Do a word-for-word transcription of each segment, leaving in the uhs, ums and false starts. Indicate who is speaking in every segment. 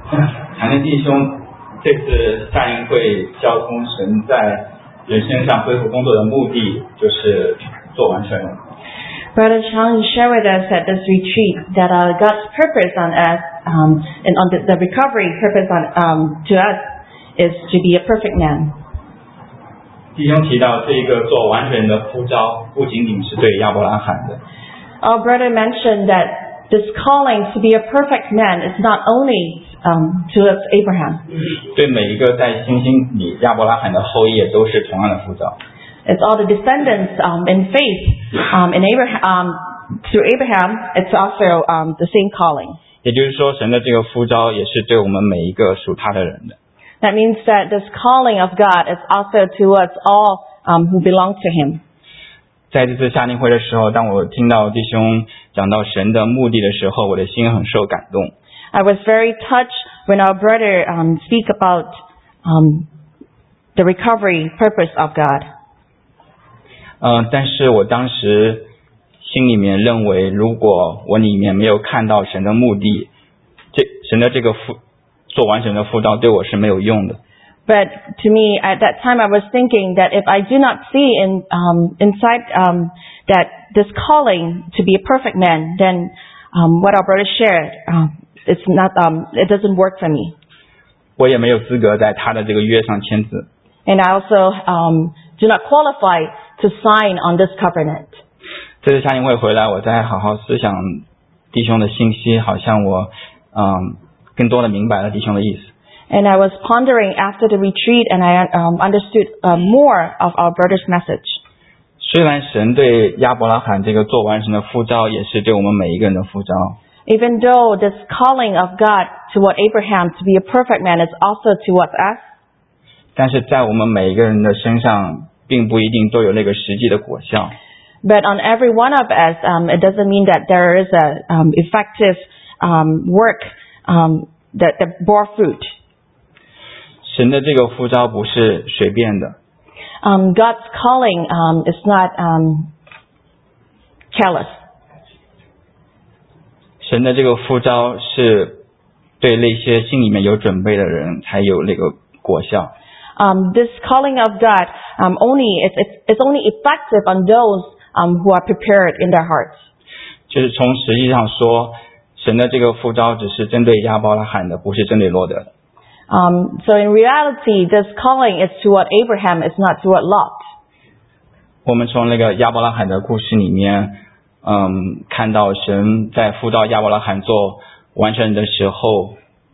Speaker 1: 谈的弟兄，这次夏令会交通神在人身上恢复工作的目的，就是做完全人。
Speaker 2: Brother Chang shared with us at this retreat that uh, God's purpose on us, um, and on the, the recovery purpose on um, to us, is to be a perfect man.
Speaker 1: 弟兄提到这一个做完全人的呼召，不仅仅是对亚伯拉罕的。
Speaker 2: Our brother mentioned that this calling to be a perfect man is not only um, to us Abraham.
Speaker 1: 对每一个在星星里亚伯拉罕的后裔都是同样的呼召。
Speaker 2: It's all the descendants um, in faith um, in Abraham um, through Abraham. It's also um, the same calling.
Speaker 1: 也就是说，神的这个呼召也是对我们每一个属他的人的。
Speaker 2: That means that this calling of God is also to us all um, who belong to Him.
Speaker 1: 在这次夏令会的时候，当我听到弟兄讲到神的目的的时候，我的心很受感动。
Speaker 2: I was very touched when our brother um, speak about um, the recovery purpose of God.
Speaker 1: 嗯，但是我当时心里面认为，如果我里面没有看到神的目的，这神的这个呼做完神的呼召对我是没有用的。
Speaker 2: But to me, at that time, I was thinking that if I do not see in um, inside um, that this calling to be a perfect man, then um, what our brother shared, um, it's not, um, it doesn't work for me.
Speaker 1: 我也没有资格在他的这个约上签字。
Speaker 2: And I also um, do not qualify to sign on this covenant.
Speaker 1: 这次夏令会回来，我再好好思想弟兄的信息，好像我嗯更多的明白了弟兄的意思。
Speaker 2: And I was pondering after the retreat, and I um, understood uh, more of our brother's message.
Speaker 1: 虽然神对亚伯拉罕这个做完神的呼召，也是对我们每一个人的呼召。
Speaker 2: Even though this calling of God toward Abraham to be a perfect man is also towards us,
Speaker 1: 但是在我们每一个人的身上，并不一定都有那个实际的果效。
Speaker 2: But on every one of us, um, it doesn't mean that there is a um, effective um, work um, that, that bore fruit.
Speaker 1: 神的这个呼召不是随便的。
Speaker 2: Um, God's calling um, is not um, careless.
Speaker 1: 神的这个呼召是对那些心里面有准备的人才有那个果效。
Speaker 2: Um, this calling of God um, only it's, it's, it's only effective on those um, who are prepared in their hearts.
Speaker 1: 就是从实际上说，神的这个呼召只是针对亚伯拉罕的，不是针对罗德的。
Speaker 2: Um, so in reality, this calling is toward Abraham, it's not toward Lot.
Speaker 1: 我们从那个亚伯拉罕的故事里面，嗯，看到神在呼召亚伯拉罕做完全人的时候，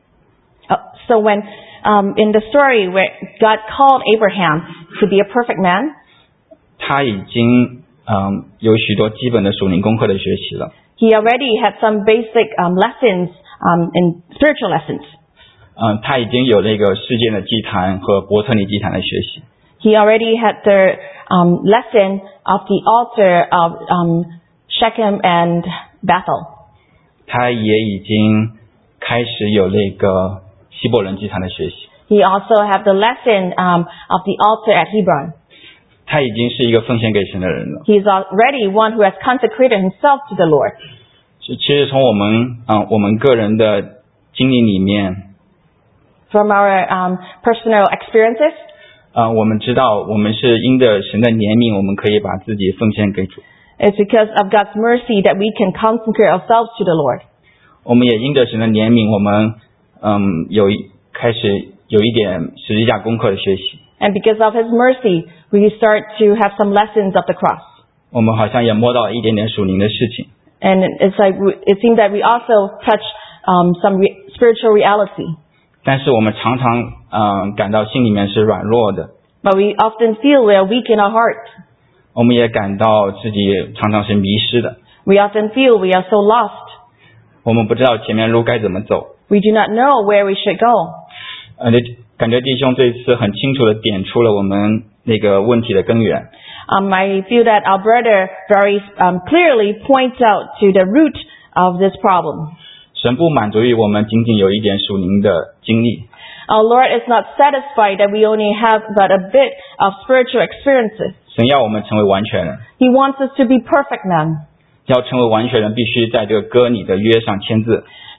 Speaker 2: Uh, so when um, in the story where God called Abraham to be a perfect man,
Speaker 1: 他已经嗯有许多基本的属灵功课的学习了。
Speaker 2: he already had some basic um, lessons um, in spiritual lessons.
Speaker 1: 嗯，他已经有那个事件的祭坛和伯特利祭坛的学习。
Speaker 2: He already had the um, lesson of the altar of um, Shechem and Bethel.
Speaker 1: 他也已经开始有那个希伯伦祭坛的学习。
Speaker 2: He also had the lesson um, of the altar at Hebron.
Speaker 1: 他已经是一个奉献给神的人了。
Speaker 2: He is already one who has consecrated himself to the Lord.
Speaker 1: 其实从我们嗯我们个人的经历里面，
Speaker 2: From our um, personal experiences,
Speaker 1: 啊、呃，我们知道我们是因着神的怜悯，我们可以把自己奉献给主。
Speaker 2: it's because of God's mercy that we can consecrate ourselves to the Lord.
Speaker 1: 我们也因着神的怜悯，我们嗯有一开始有一点十字架功课的学习。
Speaker 2: And because of His mercy, we start to have some lessons of the cross.
Speaker 1: 我们好像也摸到了一点点属灵的事情。
Speaker 2: And it's like we, it seems that we also touch um, some re- spiritual reality.
Speaker 1: 但是我们常常嗯、呃、感到心里面是软弱的。
Speaker 2: But we often feel we are weak in our heart.
Speaker 1: 我们也感到自己常常是迷失的。
Speaker 2: We often feel we are so lost.
Speaker 1: 我们不知道前面路该怎么走。
Speaker 2: We do not know where we should go.
Speaker 1: 呃，感觉弟兄这一次很清楚的点出了我们那个问题的根源。
Speaker 2: Um, I feel that our brother very um, clearly points out to the root of this problem.
Speaker 1: 神不满足于我们仅仅有一点属灵的经历。
Speaker 2: Our Lord is not satisfied that we only have but a bit of spiritual experiences.
Speaker 1: 神要我们成为完全人。
Speaker 2: He wants us to be perfect men.
Speaker 1: 要成为完全人，必须在这个割礼的约上签字。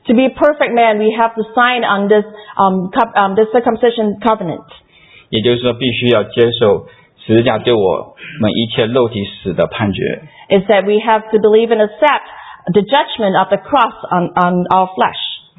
Speaker 2: To be a perfect man, we have to sign on this, um, um, this circumcision covenant.
Speaker 1: 也就是说，必须要接受十字架对我们一切肉体死的判决。
Speaker 2: Is that we have to believe and accept the judgment of the cross on, on our flesh.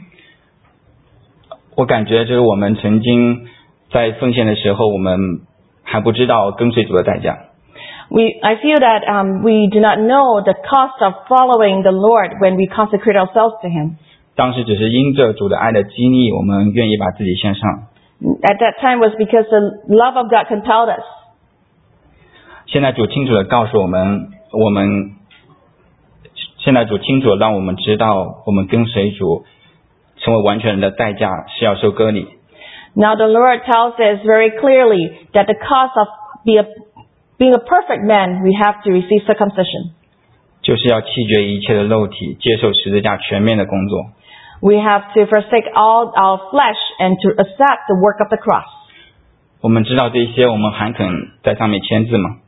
Speaker 1: 我感觉就是我们曾经在奉献的时候，我们还不知道跟随主的代价。
Speaker 2: We, I feel that um, we do not know the cost of following the Lord when we consecrate ourselves to Him.
Speaker 1: 当时只是因着主的爱的激励，我们愿意把自己献上。
Speaker 2: At that time was because the love of God compelled us.
Speaker 1: 现在主清楚的告诉我们，我们现在主清楚的让我们知道，我们跟随主成为完全人的代价是要受割礼。
Speaker 2: Now the Lord tells us very clearly that the cost of be a, being a perfect man, we have to receive circumcision.
Speaker 1: 就是要弃绝一切的肉体，接受十字架全面的工作。
Speaker 2: We have to forsake all our flesh and to accept the work of the cross.
Speaker 1: 我们知道这些，我们还肯在上面签字吗？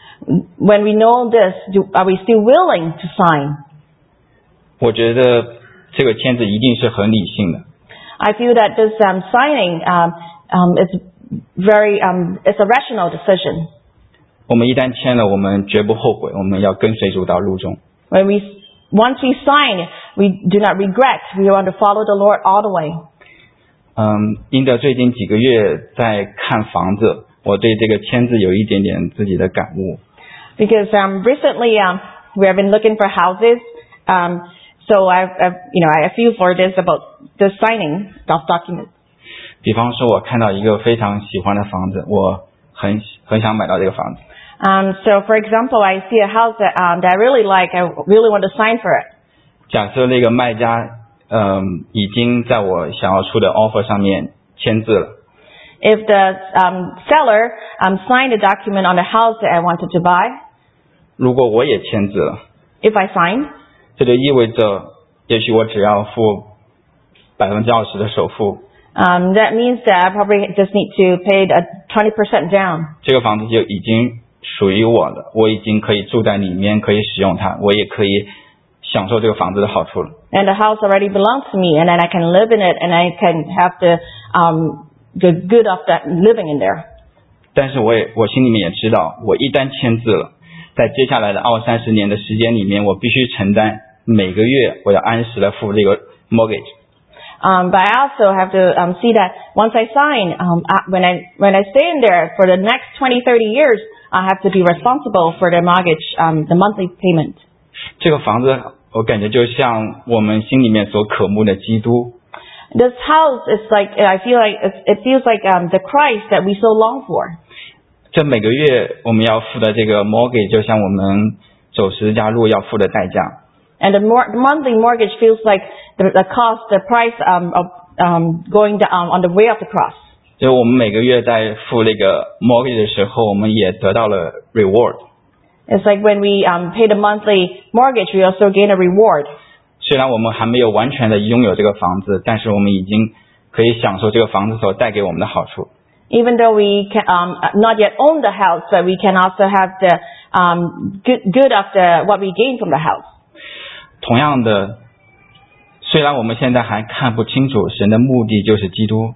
Speaker 2: When we know this, do, are we still willing to sign?
Speaker 1: 我觉得这个签字一定是很理性的。
Speaker 2: I feel that this um, signing um, um, is very um, it's a rational decision.
Speaker 1: 我们一旦签了，我们绝不后悔，我们要跟随主到路中。
Speaker 2: When we once we sign, we do not regret. We want to follow the Lord all the way.
Speaker 1: 嗯，因着最近几个月在看房子，我对这个签字有一点点自己的感悟。
Speaker 2: Because um, recently um, we have been looking for houses, um, so I've, I've you know I feel for this about the signing of documents.
Speaker 1: 比方说，我看到一个非常喜欢的房子，我很很想买到这个房子。
Speaker 2: Um, so, for example, I see a house that, um, that I really like. I really want to sign for it.
Speaker 1: 假设那个卖家，嗯，已经在我想要出的 offer 上面签字了。
Speaker 2: If the um, seller um, signed a document on the house that I wanted to buy,
Speaker 1: 如果我也签字了，
Speaker 2: if I sign,
Speaker 1: 这就意味着，也许我只要付百分之二十的首付，
Speaker 2: um, that means that I probably just need to pay a twenty percent down.
Speaker 1: 这个房子就已经属于我了，我已经可以住在里面，可以使用它，我也可以享受这个房子的好处了。
Speaker 2: And the house already belongs to me, and then I can live in it, and I can have the um, the good of that living in there.
Speaker 1: 但是我也我心里面也知道，我一旦签字了，在接下来的二三十年的时间里面，我必须承担每个月我要按时的付这个 mortgage。
Speaker 2: Um, but I also have to um, see that once I sign, um, I, when I when I stay in there for the next twenty, thirty years, I have to be responsible for the mortgage, um, the monthly payment.
Speaker 1: 这个房子我感觉就像我们心里面所渴慕的基督。
Speaker 2: This house is like, I feel like it feels like um, the Christ that we so long for.
Speaker 1: 这每个月我们要付的这个 mortgage 就像我们走十字架路要付的代价。
Speaker 2: And the, mor- the monthly mortgage feels like the, the cost, the price um, of um, going down um, on the way of the cross.
Speaker 1: 就我们每个月在付那个 mortgage 的时候，我们也得到了 reward。
Speaker 2: It's like when we um, pay the monthly mortgage, we also gain a reward.
Speaker 1: 虽然我们还没有完全的拥有这个房子，但是我们已经可以享受这个房子所带给我们的好处。
Speaker 2: Even though we can um, not yet own the house, but we can also have the um, good, good of the what we gain from the house.
Speaker 1: 同样的，虽然我们现在还看不清楚神的目的就是基督，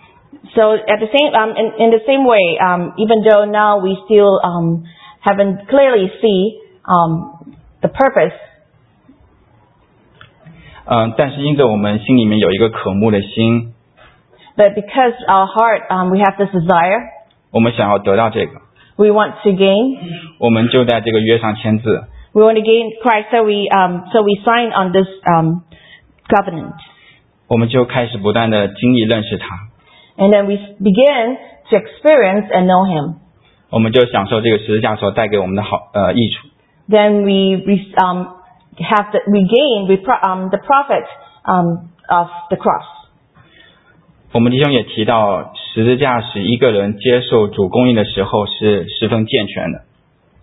Speaker 2: So at the same um, in, in the same way, um, even though now we still um, haven't clearly see um, the purpose.
Speaker 1: 嗯、呃，但是因着我们心里面有一个渴慕的心，
Speaker 2: But because our heart, um, we have this desire,
Speaker 1: 我们想要得到这个，
Speaker 2: we want to gain.
Speaker 1: 我们就在这个约上签字。
Speaker 2: We want to gain Christ, so we um, so we sign on this um, covenant,
Speaker 1: 我们就开始不断的经历认识他，
Speaker 2: and then we begin to experience and know Him.
Speaker 1: 我们就享受这个十字架所带给我们的好呃益处。
Speaker 2: Then we we um, have the, we gain we pro, um, the profit um, of the cross.
Speaker 1: 我们弟兄也提到，十字架使一个人接受主供应的时候是十分健全的。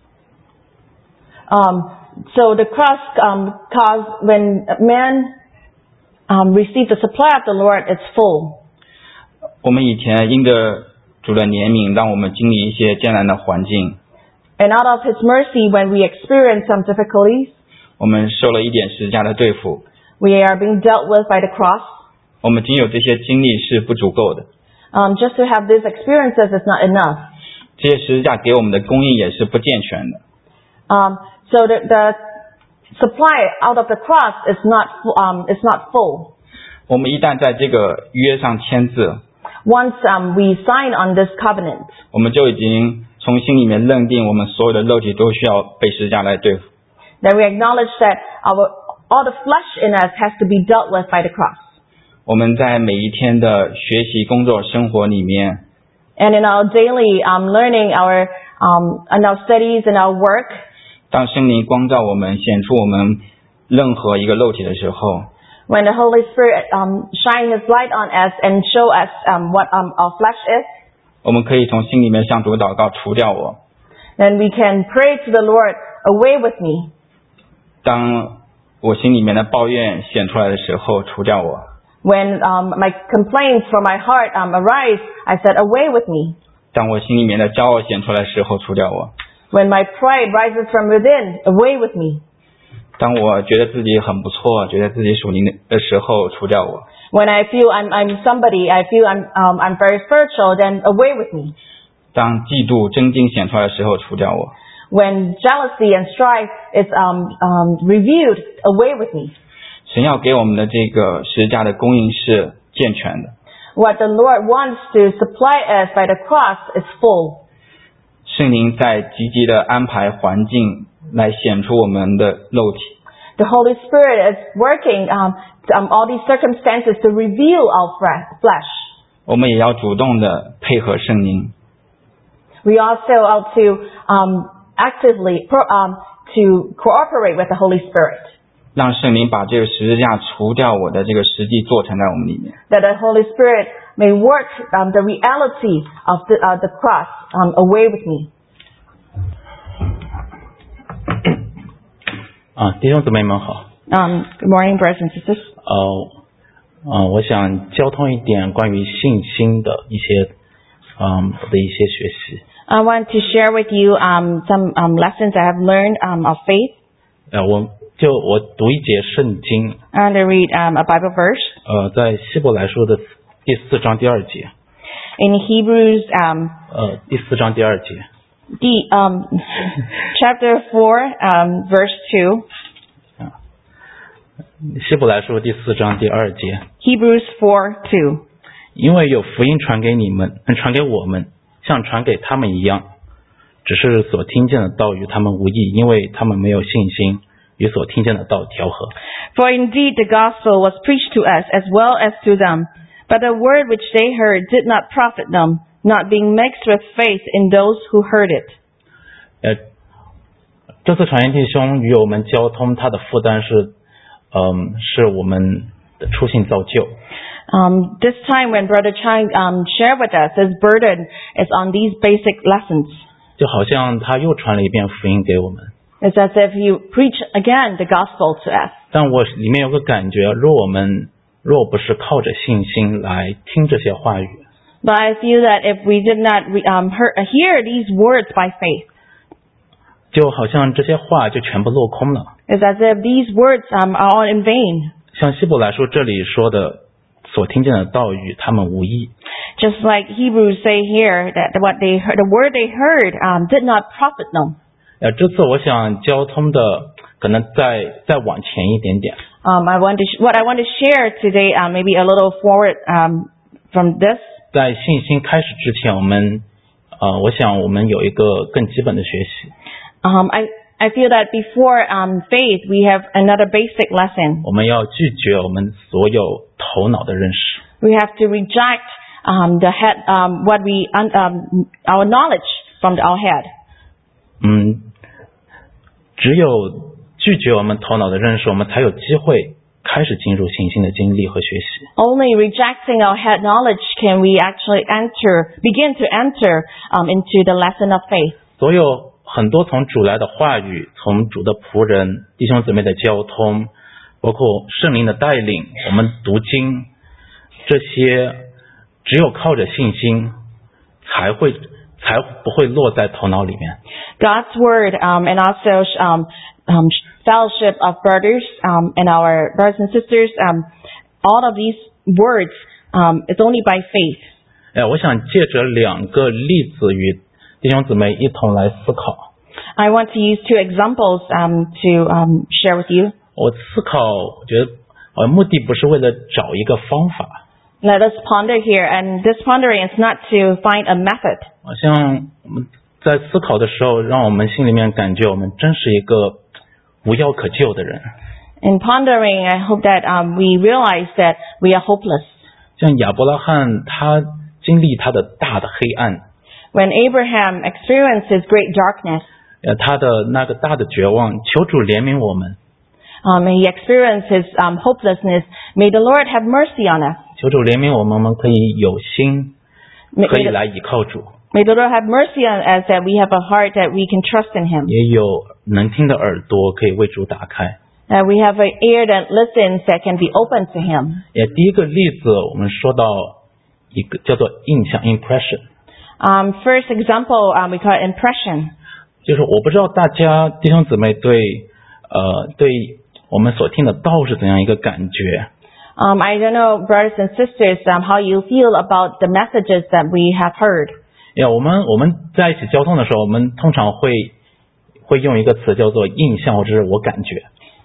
Speaker 2: Um, so the cross um, caused when man um, received the supply of the Lord, it's full.
Speaker 1: 我们以前因着主的怜悯，让我们经历一些艰难的环境，
Speaker 2: And out of His mercy, when we experience some difficulties,
Speaker 1: 我们受了一点十字架的对付，
Speaker 2: We are being dealt with by the cross.
Speaker 1: 我们仅有这些经历是不足够的。
Speaker 2: Um, just to have these experiences is not enough.
Speaker 1: 这些十字架给我们的供应也是不健全的。
Speaker 2: Um, so the, the supply out of the cross is not um, is not full.
Speaker 1: 我们一旦在这个约上签字，
Speaker 2: Once um, we sign on this covenant,
Speaker 1: 我们就已经从心里面认定我们所有的肉体都需要被十字架来对付。
Speaker 2: then we acknowledge that our all the flesh in us has to be dealt with by the cross.
Speaker 1: 我们在每一天的学习、工作、生活里面，
Speaker 2: And in our daily um, learning, our um, and our studies and our work,
Speaker 1: 当圣灵光照我们、显出我们任何一个肉体的时候，
Speaker 2: when the Holy Spirit um, shine His light on us and show us um, what um, our flesh is,
Speaker 1: 我们可以从心里面向主祷告，除掉我。
Speaker 2: then we can pray to the Lord, away with me.
Speaker 1: 当我心里面的抱怨显出来的时候，除掉我。
Speaker 2: When um, my complaints from my heart um, arise, I said, away with me.
Speaker 1: 当我心里面的骄傲显出来的时候，除掉我。
Speaker 2: When my pride rises from within, away with me.
Speaker 1: 当我觉得自己很不错，觉得自己属灵的时候，除掉我。
Speaker 2: When I feel I'm, I'm somebody, I feel I'm, um, I'm very spiritual, then away with me.
Speaker 1: 当嫉妒、争竞显出来的时候，除掉我。
Speaker 2: When jealousy and strife is um, um, reviewed, away with me.
Speaker 1: 神要给我们的这个十字架的供应是健全的。
Speaker 2: What the Lord wants to supply us by the cross is full.
Speaker 1: 圣灵在积极的安排环境来显出我们的肉体。
Speaker 2: The Holy Spirit is working um, um, all these circumstances to reveal our flesh.
Speaker 1: 我们也要主动的配合圣灵。
Speaker 2: We also ought to um, actively pro, um, to cooperate with the Holy Spirit.
Speaker 1: 让圣灵把这个十字架除掉我的这个实际做成在我们里面。
Speaker 2: That the Holy Spirit may work um, the reality of the, uh, the cross um, away with me.
Speaker 3: 啊，弟兄姊妹们好。
Speaker 2: Um, good morning, brothers and sisters.
Speaker 3: 呃，呃，我想交通一点关于信心的一些，嗯，的一些学习。
Speaker 2: I want to share with you um, some um, lessons I have learned um, of faith.
Speaker 3: 呃，我就我读一节圣经。
Speaker 2: I want to read um, a Bible verse.
Speaker 3: 呃，在希伯来书的第四章第二节。
Speaker 2: In Hebrews, um,
Speaker 3: 呃，第四章第二节。
Speaker 2: the, um, chapter four, um, verse two.
Speaker 3: 希伯来书第四章第二节。
Speaker 2: Hebrews four two.
Speaker 3: 因为有福音传给你们，传给我们，像传给他们一样，只是所听见的道与他们无益，因为他们没有信心与所听见的道调和。
Speaker 2: For indeed the gospel was preached to us as well as to them, but the word which they heard did not profit them, not being mixed with faith in those who heard it.
Speaker 3: 呃，这次传言弟兄与我们交通，他的负担是，嗯，是我们的初信造就。
Speaker 2: Um, this time when Brother Chang um, shared with us, his burden is on these basic lessons.
Speaker 3: 就好像他又传了一遍福音给我们。
Speaker 2: It's as if you preach again the gospel to us.
Speaker 3: 但我里面有个感觉，若我们若不是靠着信心来听这些话语，
Speaker 2: But I feel that if we did not re, um, hear, hear these words by faith,
Speaker 3: 就好像这些话就全部落空了。
Speaker 2: it's as if these words um, are all in vain.
Speaker 3: 像希伯来书这里说的，所听见的道与他们无益。
Speaker 2: Just like Hebrews say here that what they heard, the word they heard um, did not profit them.
Speaker 3: 呃，这次我想交通的可能再再往前一点点。
Speaker 2: Um, I want to sh- what I want to share today, uh, maybe a little forward um, from this.
Speaker 3: 在信心开始之前，我们呃，我想我们有一个更基本的学习。
Speaker 2: Um, I I feel that before um, faith, we have another basic lesson.
Speaker 3: 我们要拒绝我们所有头脑的认识。
Speaker 2: We have to reject um, the head, um, what we un- um, our knowledge from our head.
Speaker 3: 嗯，只有拒绝我们头脑的认识，我们才有机会开始进入信心的经历和学习。
Speaker 2: Only rejecting our head knowledge can we actually enter, begin to enter um, into the lesson of faith.
Speaker 3: 所有很多从主来的话语，从主的仆人、弟兄姊妹的交通，包括圣灵的带领，我们读经，这些只有靠着信心，才会才不会落在头脑里面。
Speaker 2: God's word um, and also um, um, fellowship of brothers um, and our brothers and sisters, um, all of these words um, is only by faith.
Speaker 3: 哎，我想借着两个例子与弟兄姊妹一同来思考。
Speaker 2: I want to use two examples um, to um, share with you.
Speaker 3: 我思考，我觉得呃，目的不是为了找一个方法。
Speaker 2: Let us ponder here, and this pondering is not to find a method.
Speaker 3: 好像我们在思考的时候，让我们心里面感觉我们真是一个无药可救的人。
Speaker 2: In pondering, I hope that um, we realize that we are hopeless.
Speaker 3: 像亚伯拉罕，他经历他的大的黑暗，
Speaker 2: When Abraham experienced his great darkness,
Speaker 3: 呃，他的那个大的绝望，求主怜悯我们，
Speaker 2: um, and he experienced his um, hopelessness. May the Lord have mercy on us.
Speaker 3: 求主怜悯我们，我们可以有心，
Speaker 2: May,
Speaker 3: 可以
Speaker 2: may,
Speaker 3: 来倚靠主，
Speaker 2: may the Lord have mercy on us that we have a heart that we can trust in Him.
Speaker 3: 也有能听的耳朵可以为主打开。
Speaker 2: That we have an ear that listens that can be open to Him.
Speaker 3: 也第一个例子，我们说到一个叫做印象 impression，
Speaker 2: Um, first example, um, we call it impression.
Speaker 3: 就是我不知道大家弟兄姊妹对呃对我们所听的道是怎样一个感觉。
Speaker 2: Um, I don't know, brothers and sisters, um, how you feel about the messages that we have heard.
Speaker 3: 呀，我们我们在一起交通的时候，我们通常会会用一个词叫做印象，或者是我感觉。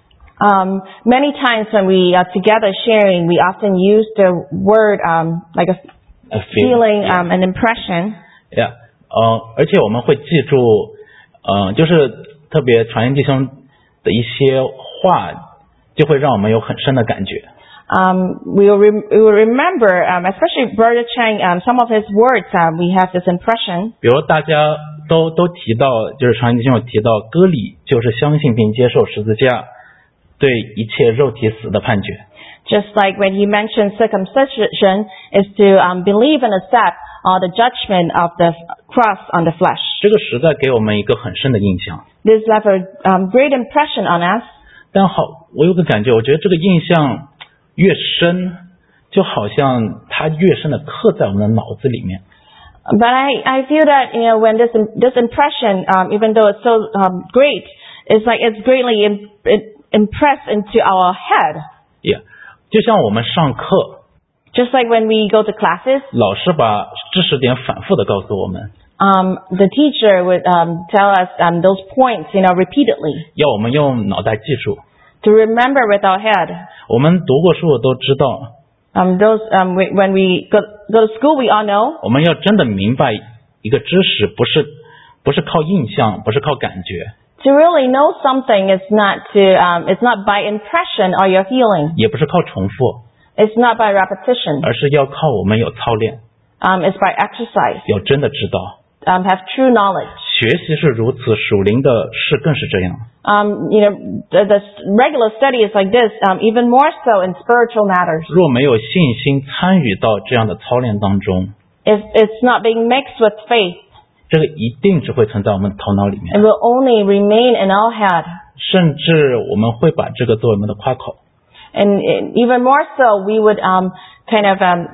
Speaker 2: Um, many times when we are together sharing, we often use the word um, like a
Speaker 3: A feel,
Speaker 2: feeling,
Speaker 3: yeah.
Speaker 2: um, an impression.
Speaker 3: 呀，呃，而且我们会记住，呃，就是特别传音弟兄的一些话，就会让我们有很深的感觉。
Speaker 2: Um, we will, rem- we will remember, um, especially Brother Chang, um, some of his words, um, we have this impression.
Speaker 3: 比如大家都都提到，就是传音弟兄有提到，割礼就是相信并接受十字架对一切肉体死的判决。
Speaker 2: Just like when he mentioned circumcision is to um, believe and accept uh, the judgment of the cross on the flesh.
Speaker 3: 这个实在给我们一个很深的印象。
Speaker 2: This left a um, great impression on us.
Speaker 3: 但好，我有个感觉，我觉得这个印象越深，就好像它越深的刻在我们的脑子里面。
Speaker 2: But I, I feel that, you know, when this this impression, um, even though it's so um, great, it's like it's greatly im- it impressed into our head.
Speaker 3: Yeah. 就像我们上课，
Speaker 2: Just like when we go to classes,
Speaker 3: 老师把知识点反复的告诉我们，
Speaker 2: um, the teacher would um, tell us um, those points, you know, repeatedly
Speaker 3: 要我们用脑袋记住。
Speaker 2: to remember with our head.
Speaker 3: 我们读过书的都知道，
Speaker 2: Um, those um, we, when we go, go to school, we all know
Speaker 3: 我们要真的明白一个知识，不是不是靠印象，不是靠感觉，
Speaker 2: to really know something is not to um, it's not by impression or your feeling.
Speaker 3: 也不是靠重复，
Speaker 2: It's not by repetition.
Speaker 3: 而是要靠我们有操练，
Speaker 2: Um, it's by exercise.
Speaker 3: 有真的知道。
Speaker 2: Um, have true knowledge.
Speaker 3: 学习是如此，属灵的事更是这样。
Speaker 2: Um, you know, the, the regular study is like this, um, even more so in spiritual matters.
Speaker 3: 若没有信心参与到这样的操练当中，
Speaker 2: If it's not being mixed with faith,
Speaker 3: 这个一定只会存在我们头脑里
Speaker 2: it
Speaker 3: 面，
Speaker 2: will only remain in our head.
Speaker 3: 甚至我们会把这个作为我们的夸口。
Speaker 2: And uh, even more so, we would um, kind of um,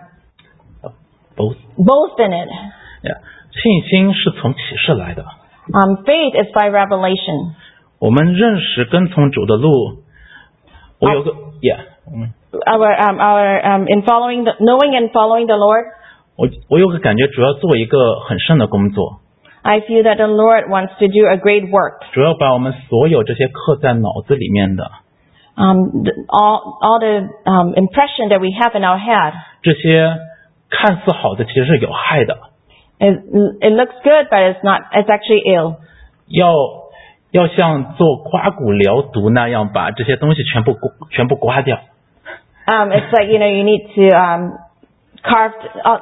Speaker 3: Both,
Speaker 2: boast in it.
Speaker 3: yeah. 信心是从启示来的，
Speaker 2: Um, faith is by revelation.
Speaker 3: 我们认识跟从主的路，我有个 yeah， 嗯，
Speaker 2: Our, um, our, um, in following the, knowing and following the Lord,
Speaker 3: 我我有个感觉，主要做一个很深的工作，
Speaker 2: I feel that the Lord wants to do a great work.
Speaker 3: 主要把我们所有这些刻在脑子里面的
Speaker 2: Um, the, all, all the um, impression that we have in our head,
Speaker 3: 这些看似好的，其实是有害的。
Speaker 2: it, it looks good, but it's not. It's actually ill.
Speaker 3: 要要像做刮骨疗毒那样，把这些东西全部全部刮掉。
Speaker 2: Um, it's like, you know, you need to um, carve. Uh,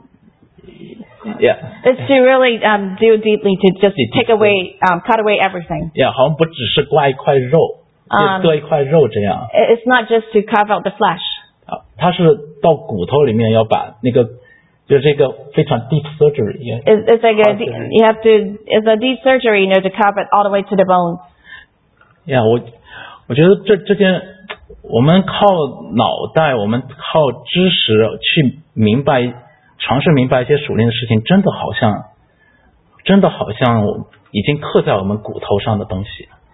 Speaker 3: Yeah.
Speaker 2: it's to really um, do deeply to just take away, um, cut away everything.
Speaker 3: Yeah， 好像不只是刮一块肉，就割一块肉这样。
Speaker 2: It's not just to carve out the flesh.
Speaker 3: 啊，它是到骨头里面要把那个，就是这个非常 deep surgery。
Speaker 2: It's, it's like a, you have to. It's a deep surgery, you know, to carve it all the way to the bones.
Speaker 3: Yeah， 我我觉得这这件，我们靠脑袋，我们靠知识去明白，尝试明白一些属灵的事情，真的好像，真的好像已经刻在我们骨头上的东西。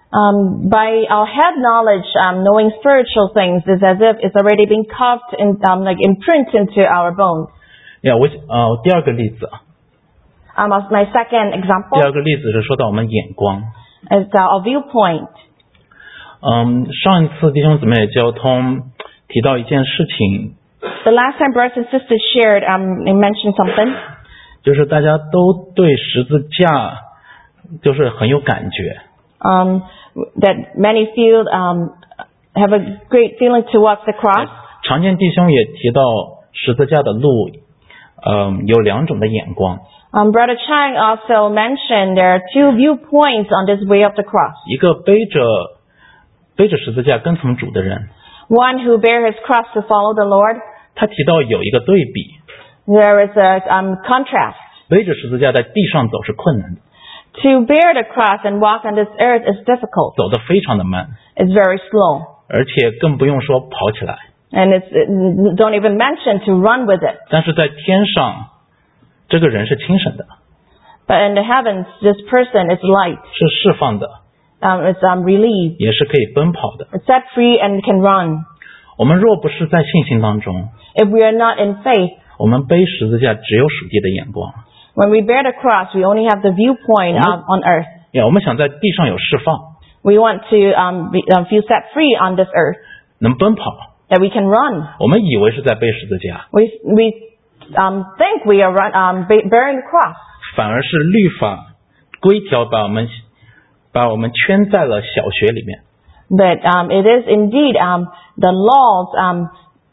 Speaker 2: Um, by our head knowledge, um, knowing spiritual things is as if it's already been carved and um, like imprint into our bones.
Speaker 3: Yeah, 我呃第二个例子，
Speaker 2: Um, my second
Speaker 3: 第
Speaker 2: example
Speaker 3: 二个例子是说到我们眼光。
Speaker 2: is our viewpoint.
Speaker 3: 嗯，上一次弟兄姊妹的交通提到一件事情，
Speaker 2: The last time brothers and sisters shared, um, they mentioned something.
Speaker 3: 就是大家都对十字架就是很有感觉。
Speaker 2: Um, that many feel um, have a great feeling towards the cross.
Speaker 3: 常见弟兄也提到十字架的路，嗯，有两种的眼光，
Speaker 2: Um, Brother Chang also mentioned there are two viewpoints on this way of the cross.
Speaker 3: 一个背着背着十字架跟从主的人，
Speaker 2: One who bear his cross to follow the Lord.
Speaker 3: 他提到有一个对比，
Speaker 2: There is a um, contrast.
Speaker 3: 背着十字架在地上走是困难的，
Speaker 2: To bear the cross and walk on this earth is difficult.
Speaker 3: 走得非常的慢，
Speaker 2: It's very slow.
Speaker 3: 而且更不用说跑起来。
Speaker 2: And it's, it, don't even mention to run with it.
Speaker 3: 但是在天上，这个人是清醒的，
Speaker 2: But in the heavens, this person is light.
Speaker 3: 是释放的，
Speaker 2: Um, it's um, relieved.
Speaker 3: 也是可以奔跑的。
Speaker 2: It's set free and can run.
Speaker 3: 我们若不是在信心当中，
Speaker 2: If we are not in faith,
Speaker 3: 我们背十字架只有属地的眼光。
Speaker 2: when we bear the cross, we only have the viewpoint of, on earth.
Speaker 3: 呀，我们想在地上有释放，
Speaker 2: We want to um, be, um, feel set free on this earth,
Speaker 3: 能奔跑，
Speaker 2: that we can run.
Speaker 3: 我们以为是在背十字架，
Speaker 2: We, we um, think we are run, um, be- bearing the cross.
Speaker 3: 反而是律法规条把我们把我们圈在了小学里面。
Speaker 2: But um, it is indeed um, the laws um,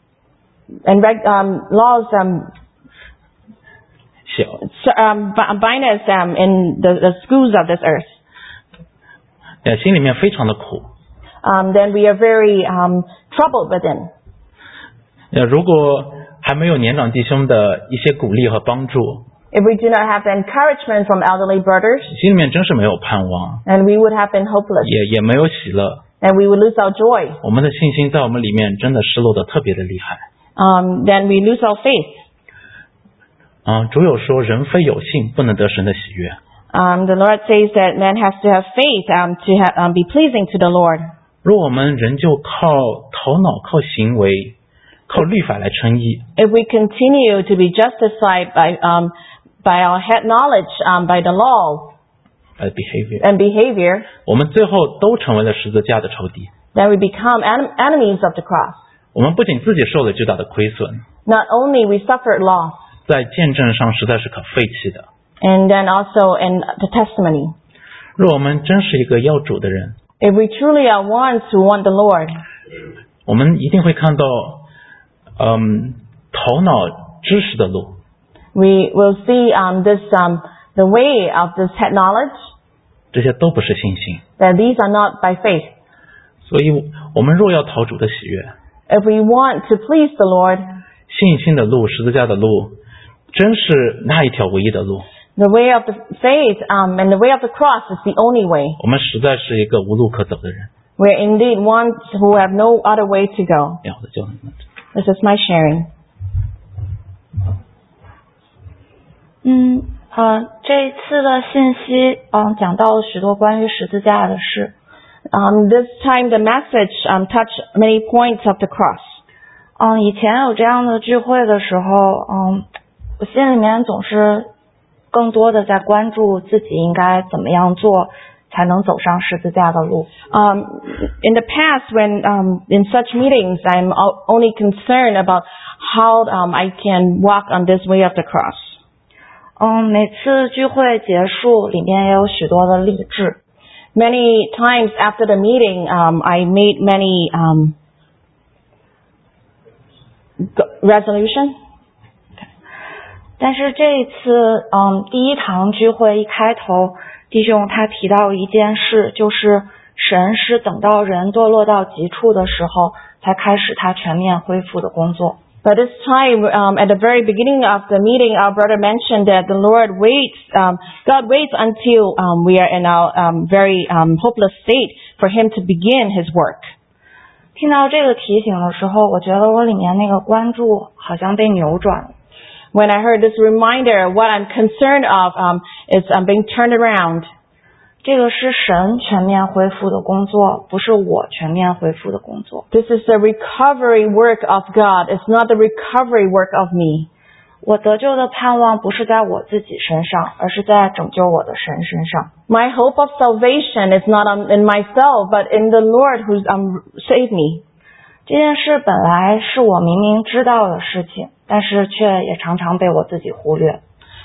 Speaker 2: and reg- um, laws um,
Speaker 3: 小
Speaker 2: so, um, bi- bind us um, in the, the schools of this earth.
Speaker 3: 呀，心里面非常的苦。
Speaker 2: Um, then we are very um, troubled within.
Speaker 3: 呀，如果还没有年长弟兄的一些鼓励和帮助，
Speaker 2: If we do not have the encouragement from elderly brothers,
Speaker 3: 心里面真是没有盼望，
Speaker 2: and we would have been hopeless,
Speaker 3: 也也没有喜乐。
Speaker 2: and we would lose our joy.
Speaker 3: 我们的信心在我们里面真的失落的特别的厉害。
Speaker 2: Um, then we lose our faith.
Speaker 3: 啊，主有说人非有信不能得神的喜悦。
Speaker 2: Um, the Lord says that man has to have faith um, to ha- um, be pleasing to the Lord.
Speaker 3: 若我们仍旧靠头脑、靠行为、靠律法来称义，
Speaker 2: If we continue to be justified by um, by our head knowledge, um, by the law
Speaker 3: 呃 behavior，
Speaker 2: and behavior,
Speaker 3: 我们最后都成为了十字架的仇敌。
Speaker 2: then we become en- enemies of the cross.
Speaker 3: 我们不仅自己受了巨大的亏损，
Speaker 2: Not only we suffered loss,
Speaker 3: 在见证上实在是可废弃的。
Speaker 2: and then also in the testimony.
Speaker 3: 若我们真是一个要主的人，
Speaker 2: If we truly are ones who want the Lord,
Speaker 3: 我们一定会看到，嗯，头脑知识的路，
Speaker 2: we will see um, this um, the way of this head knowledge,
Speaker 3: 这些都不是信心。
Speaker 2: that these are not by faith.
Speaker 3: 所以，我们若要讨主的喜悦，
Speaker 2: If we want to please the Lord,
Speaker 3: 信心的路、十字架的路，真是那一条唯一的路。
Speaker 2: the way of the faith um, and the way of the cross is the only way.
Speaker 3: 我们实在是一个无路可走的人。
Speaker 2: We're indeed ones who have no other way to go.
Speaker 3: 要的就
Speaker 2: This is my sharing.
Speaker 4: 嗯，呃，这一次的信息，嗯，讲到了许多关于十字架的事。
Speaker 2: Um, this time the message um, touched many points of the cross.
Speaker 4: 嗯，以前有这样的聚会的时候，嗯，我心里面总是更多的在关注自己应该怎么样做，才能走上十字架的路。
Speaker 2: Um, in the past, when um, in such meetings, I'm o- only concerned about how um, I can walk on this way of the cross.
Speaker 4: 嗯，每次聚会结束，里面也有许多的励志。
Speaker 2: Many times after the meeting, um, I made many um, resolutions.
Speaker 4: 但是这一次，嗯，第一堂聚会一开头，弟兄他提到一件事，就是神是等到人堕落到极处的时候，才开始他全面恢复的工作。
Speaker 2: But this time, um, at the very beginning of the meeting, our brother mentioned that the Lord waits, um, God waits until um, we are in our um, very um, hopeless state for Him to begin His work.
Speaker 4: 听到这个提醒的时候，我觉得我里面那个关注好像被扭转了。
Speaker 2: When I heard this reminder, what I'm concerned of um, is um, being turned around.
Speaker 4: 这个是神全面恢复的工作，不是我全面恢复的工作。
Speaker 2: This is the recovery work of God. It's not the recovery work of me.
Speaker 4: 我得救的盼望不是在我自己身上，而是在拯救我的神身上。
Speaker 2: My hope of salvation is not um, in myself, but in the Lord who um, saved me.
Speaker 4: 这件事本来是我明明知道的事情，但是却也常常被我自己忽略。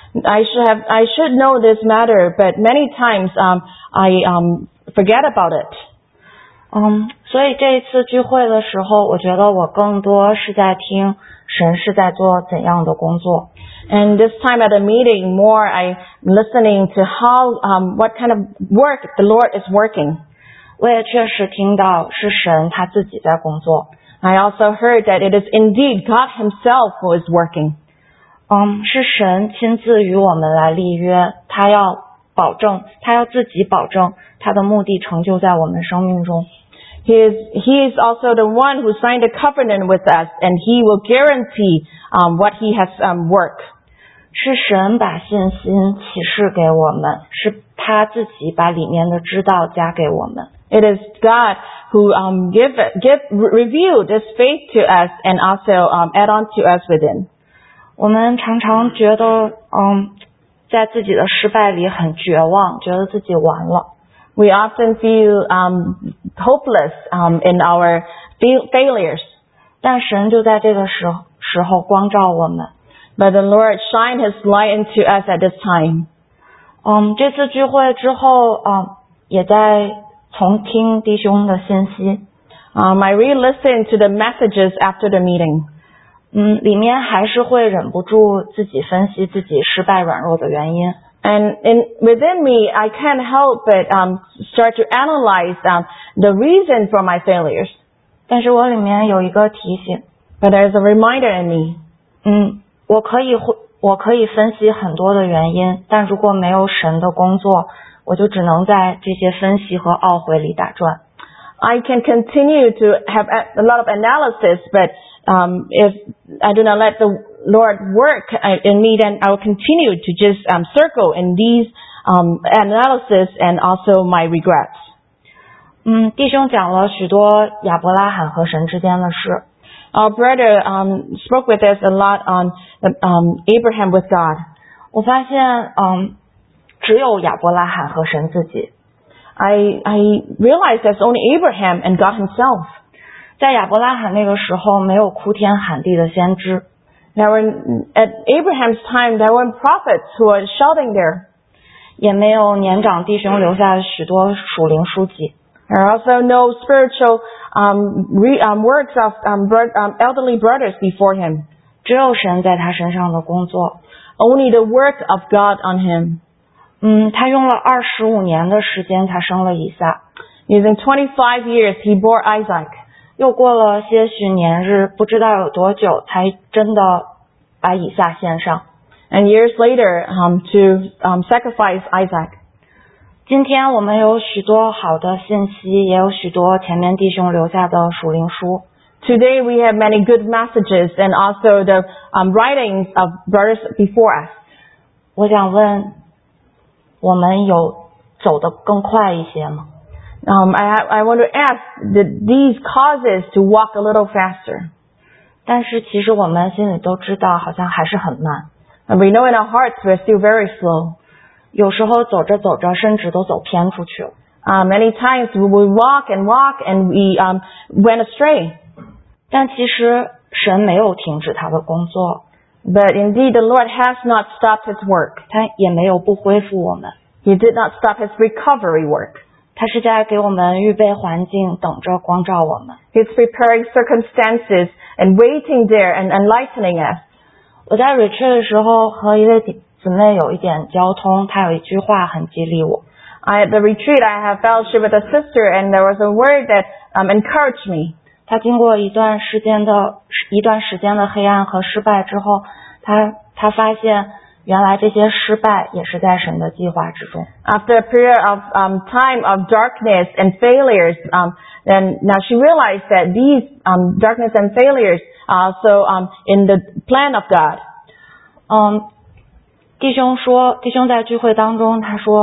Speaker 2: I should have, I should know this matter, but many times um, I um, forget about it.
Speaker 4: 嗯，所以这一次聚会的时候，我觉得我更多是在听神是在做怎样的工作。
Speaker 2: And this time at the meeting, more I'm listening to how, um, what kind of work the Lord is working.
Speaker 4: 我也确实听到是神他自己在工作。
Speaker 2: I also heard that it is indeed God Himself who is working.
Speaker 4: 嗯，是神亲自与我们来立约，他要保证，他要自己保证他的目的成就在我们生命中。
Speaker 2: He is, he is also the one who signed a covenant with us, and He will guarantee um, what He has um, worked.
Speaker 4: 是神把信心启示给我们，是他自己把里面的知道加给我们。
Speaker 2: It is God who um, give, give, revealed this faith to us and also um, add on to us within.
Speaker 4: 我们常常觉得，嗯，在自己的失败里很绝望，觉得自己完了。
Speaker 2: We often feel um, hopeless um, in our fail- failures.
Speaker 4: 但神就在这个时时候光照我们。
Speaker 2: But the Lord shined His light into us at this time.
Speaker 4: 嗯，这次聚会之后，嗯，也在重听弟兄的信息。
Speaker 2: Um, I re-listened to the messages after the meeting.
Speaker 4: 嗯，里面还是会忍不住自己分析自己失败软弱的原因。
Speaker 2: And in, within me, I can't help but um, start to analyze um, the reason for my failures.
Speaker 4: 但是我里面有一个提醒，
Speaker 2: But there's a reminder in me.
Speaker 4: 嗯，我可以会我可以分析很多的原因，但如果没有神的工作，我就只能在这些分析和懊悔里打转。
Speaker 2: I can continue to have a lot of analysis, but um, if I do not let the Lord work in me, then I will continue to just um, circle in these um, analysis and also my regrets.
Speaker 4: 嗯，弟兄讲了许多亚伯拉罕和神之间的事。
Speaker 2: Our brother um, spoke with us a lot on um, Abraham with God.
Speaker 4: 我发现，嗯，只有亚伯拉罕和神自己。
Speaker 2: I, I realized there's only Abraham and God Himself.
Speaker 4: 在亚伯拉罕那个时候，没有哭天喊地的先知。
Speaker 2: There were, at Abraham's time, there were prophets who were shouting there.
Speaker 4: 也没有年长弟兄留下许多属灵书籍。
Speaker 2: There are also no spiritual um, re, um, works of um, bro- um, elderly brothers before him.
Speaker 4: 只有神在他身上的工作。
Speaker 2: Only the work of God on him.
Speaker 4: 嗯，他用了二十五年的时间才生了以撒。
Speaker 2: Using twenty-five years, he bore Isaac.
Speaker 4: 又过了些许年日，不知道有多久才真的把以撒献上。
Speaker 2: And years later, um, to um, sacrifice Isaac.
Speaker 4: 今天我们有许多好的信息，也有许多前面弟兄留下的属灵书。
Speaker 2: Today we have many good messages and also the um, writings of brothers before us.
Speaker 4: 我想问，我们有走得更快一些吗？
Speaker 2: Um, I, I want to ask, did these cause us to walk a little faster?
Speaker 4: 但是其实我们心里都知道，好像还是很慢。
Speaker 2: And we know in our hearts we're still very slow.
Speaker 4: 有时候走着走着，甚至都走偏出去了。
Speaker 2: Uh, many times we will walk and walk and we um, went astray.
Speaker 4: 但其实神没有停止他的工作，
Speaker 2: But indeed the Lord has not stopped His work.
Speaker 4: 他也没有不恢复我们，
Speaker 2: He did not stop His recovery work.
Speaker 4: 他是在给我们预备环境，等着光照我们。
Speaker 2: He's preparing circumstances and waiting there and enlightening us.
Speaker 4: 我在 retreat 的时候和一位姊妹有一点交通，她有一句话很激励我。
Speaker 2: I, at the retreat I have fellowship with a sister and there was a word that um, encouraged me.
Speaker 4: 她经过一段时间的一段时间的黑暗和失败之后，她她发现原来这些失败也是在神的计划之中。
Speaker 2: After a period of um, time of darkness and failures, um, then now she realized that these um, darkness and failures are also um, in the plan of God.
Speaker 4: 嗯，弟兄说，弟兄在聚会当中他说，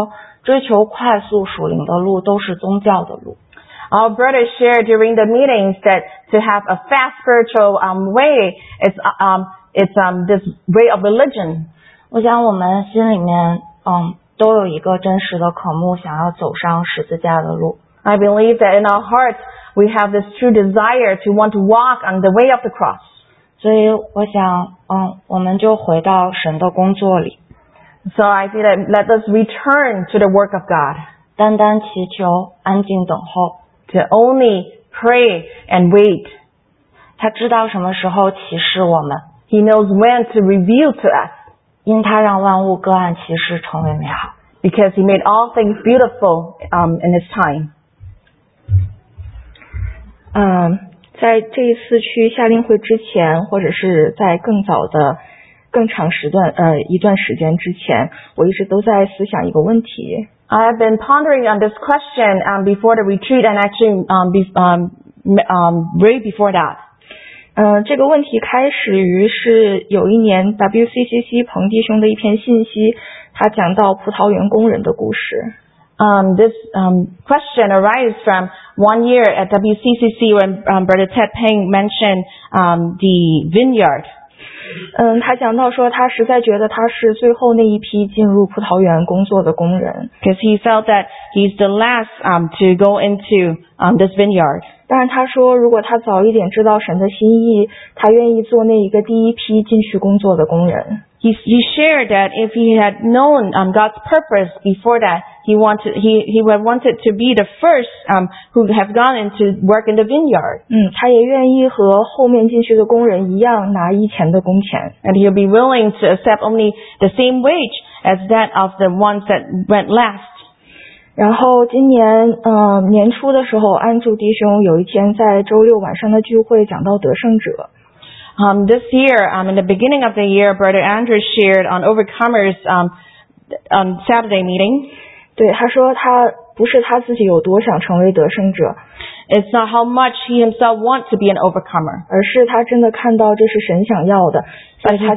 Speaker 4: 追求快速属灵的路都是宗教的路。
Speaker 2: Our brothers shared during the meetings that to have a fast spiritual um, way, it's um, it's um, this way of religion.
Speaker 4: 我想我们心里面嗯都有一个真实的渴慕，想要走上十字架的路。
Speaker 2: I believe that in our hearts we have this true desire to want to walk on the way of the cross.
Speaker 4: 所以我想嗯我们就回到神的工作里。
Speaker 2: So I feel that let us return to the work of God.
Speaker 4: 单单祈求，安静等候。
Speaker 2: To only pray and wait.
Speaker 4: 他知道什么时候启示我们。
Speaker 2: He knows when to reveal to us.
Speaker 4: 因他让万物各按其时成为美好。
Speaker 2: Because he made all things beautiful um, in his time.
Speaker 5: 嗯，在这一次去夏令会之前，或者是在更早的、更长时段呃一段时间之前，我一直都在思想一个问题。
Speaker 2: I have been pondering on this question um, before the retreat and actually um, be, um, um, way before that.
Speaker 5: 嗯、呃，这个问题开始于是有一年 W C C C 彭弟兄的一篇信息，他讲到葡萄园工人的故事。
Speaker 2: Um, this um, question arises from one year at W C C C when um, Brother Ted Peng mentioned um, the vineyard.
Speaker 5: 嗯，他讲到说，他实在觉得他是最后那一批进入葡萄园工作的工人。
Speaker 2: Because he felt that he's the last um, to go into um, this vineyard.
Speaker 5: 但是他说，如果他早一点知道神的心意，他愿意做那一个第一批进去工作的工人。
Speaker 2: He, he shared that if he had known um, God's purpose before that, he wanted he he would wanted to be the first um, who have gone into work in the vineyard.
Speaker 5: 嗯，他也愿意和后面进去的工人一样拿以前的工钱。
Speaker 2: And he'll be willing to accept only the same wage as that of the ones that went last.
Speaker 5: 然后今年呃年初的时候，安住弟兄有一天在周六晚上的聚会讲到得胜者。
Speaker 2: Um, this year, um, in the beginning of the year, Brother Andrew shared on Overcomers um, on Saturday meeting.
Speaker 5: 对，他说他不是他自己有多想成为得胜者，
Speaker 2: It's not how much he himself wants to be an overcomer,
Speaker 5: 而是他真的看到这是神想要的，所以他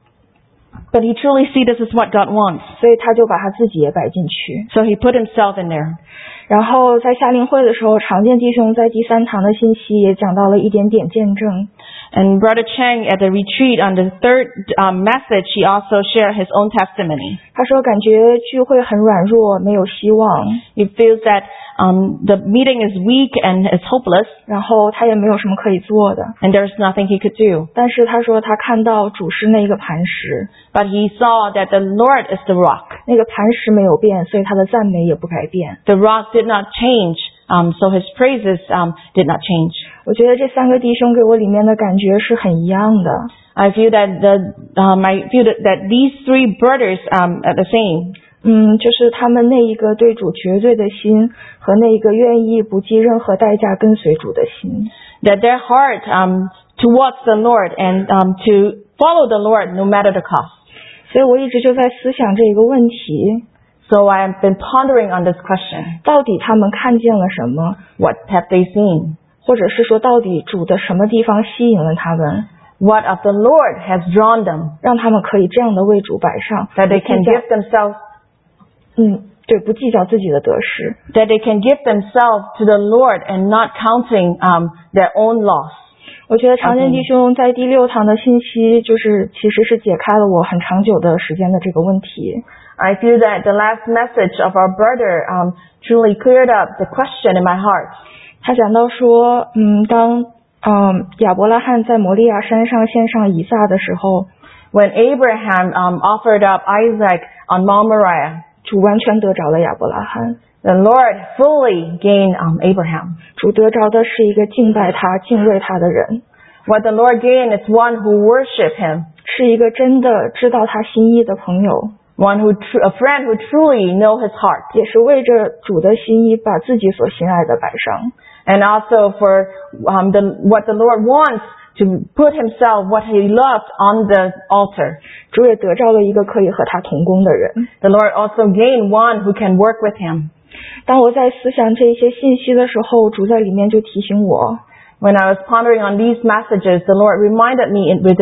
Speaker 2: but he truly sees this is what God wants.
Speaker 5: 所以他就把他自己也摆进去。
Speaker 2: So he put himself in there.
Speaker 5: 然后在夏令会的时候，常见弟兄在第三堂的信息也讲到了一点点见证。
Speaker 2: And Brother Cheng at the retreat on the third um, message, he also shared his own testimony.
Speaker 5: 他说感觉聚会很软弱，没有希望。
Speaker 2: He feels that um, the meeting is weak and is hopeless.
Speaker 5: 然后他也没有什么可以做的。
Speaker 2: And there's nothing he could do.
Speaker 5: 但是他说他看到主是那个磐石。
Speaker 2: But he saw that the Lord is the rock.
Speaker 5: 那个磐石没有变，所以他的赞美也不改变。
Speaker 2: The rock did not change, um, so his praises um, did not change.
Speaker 5: 我觉得这三个弟兄给我里面的感觉是很一样的。
Speaker 2: I feel that the um, I feel that, that these three brothers um, are the same.
Speaker 5: 嗯，就是他们那一个对主绝对的心和那一个愿意不计任何代价跟随主的心。
Speaker 2: That their heart um, towards the Lord and um, to follow the Lord no matter the cost.
Speaker 5: 所以我一直就在思想这个问题。
Speaker 2: So I have been pondering on this question.
Speaker 5: 到底他们看见了什么？
Speaker 2: What have they seen?
Speaker 5: 或者是说，到底主的什么地方吸引了他们？
Speaker 2: What of the Lord has drawn them?
Speaker 5: 让他们可以这样的为主摆上，
Speaker 2: That they can give themselves,
Speaker 5: 嗯，对，不计较自己的得失。
Speaker 2: that they can give themselves to the Lord and not counting um, their own loss.
Speaker 5: 我觉得常见弟兄在第六堂的信息，就是其实是解开了我很长久的时间的这个问题。
Speaker 2: I feel that the last message of our brother um, truly cleared up the question in my heart.
Speaker 5: 他讲到说，嗯，当嗯亚伯拉罕在摩利亚山上献上以撒的时候，
Speaker 2: When Abraham um, offered up Isaac on Mount Moriah,
Speaker 5: 主完全得着了亚伯拉罕。
Speaker 2: the Lord fully gained um, Abraham.
Speaker 5: 主得着的是一个敬拜他、敬畏他的人，
Speaker 2: What the Lord gained is one who worship Him,
Speaker 5: 是一个真的知道他心意的朋友，
Speaker 2: one who tr- a friend who truly know His heart,
Speaker 5: 也是为着主的心意把自己所心爱的摆上。
Speaker 2: and also for um, the what the Lord wants to put Himself, what He loved on the altar.
Speaker 5: 主也得着了一个可以和他同工的人。
Speaker 2: The Lord also gained one who can work with Him.
Speaker 5: 当我在思想这些信息的时候，主在里面就提醒我，
Speaker 2: When I was pondering on these messages, the Lord reminded me in, within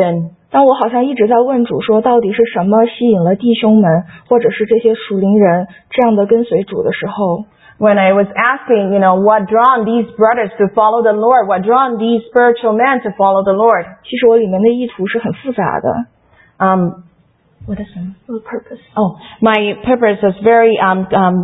Speaker 5: 但我好像一直在问主说，到底是什么吸引了弟兄们，或者是这些属灵人这样的跟随主的时候，
Speaker 2: When I was asking, you know, what drawn these brothers to follow the Lord, what drawn these spiritual men to follow the Lord?
Speaker 5: 其实我里面的意图是很复杂的。
Speaker 2: Um,
Speaker 5: What is the purpose?
Speaker 2: oh, my purpose is very um, um,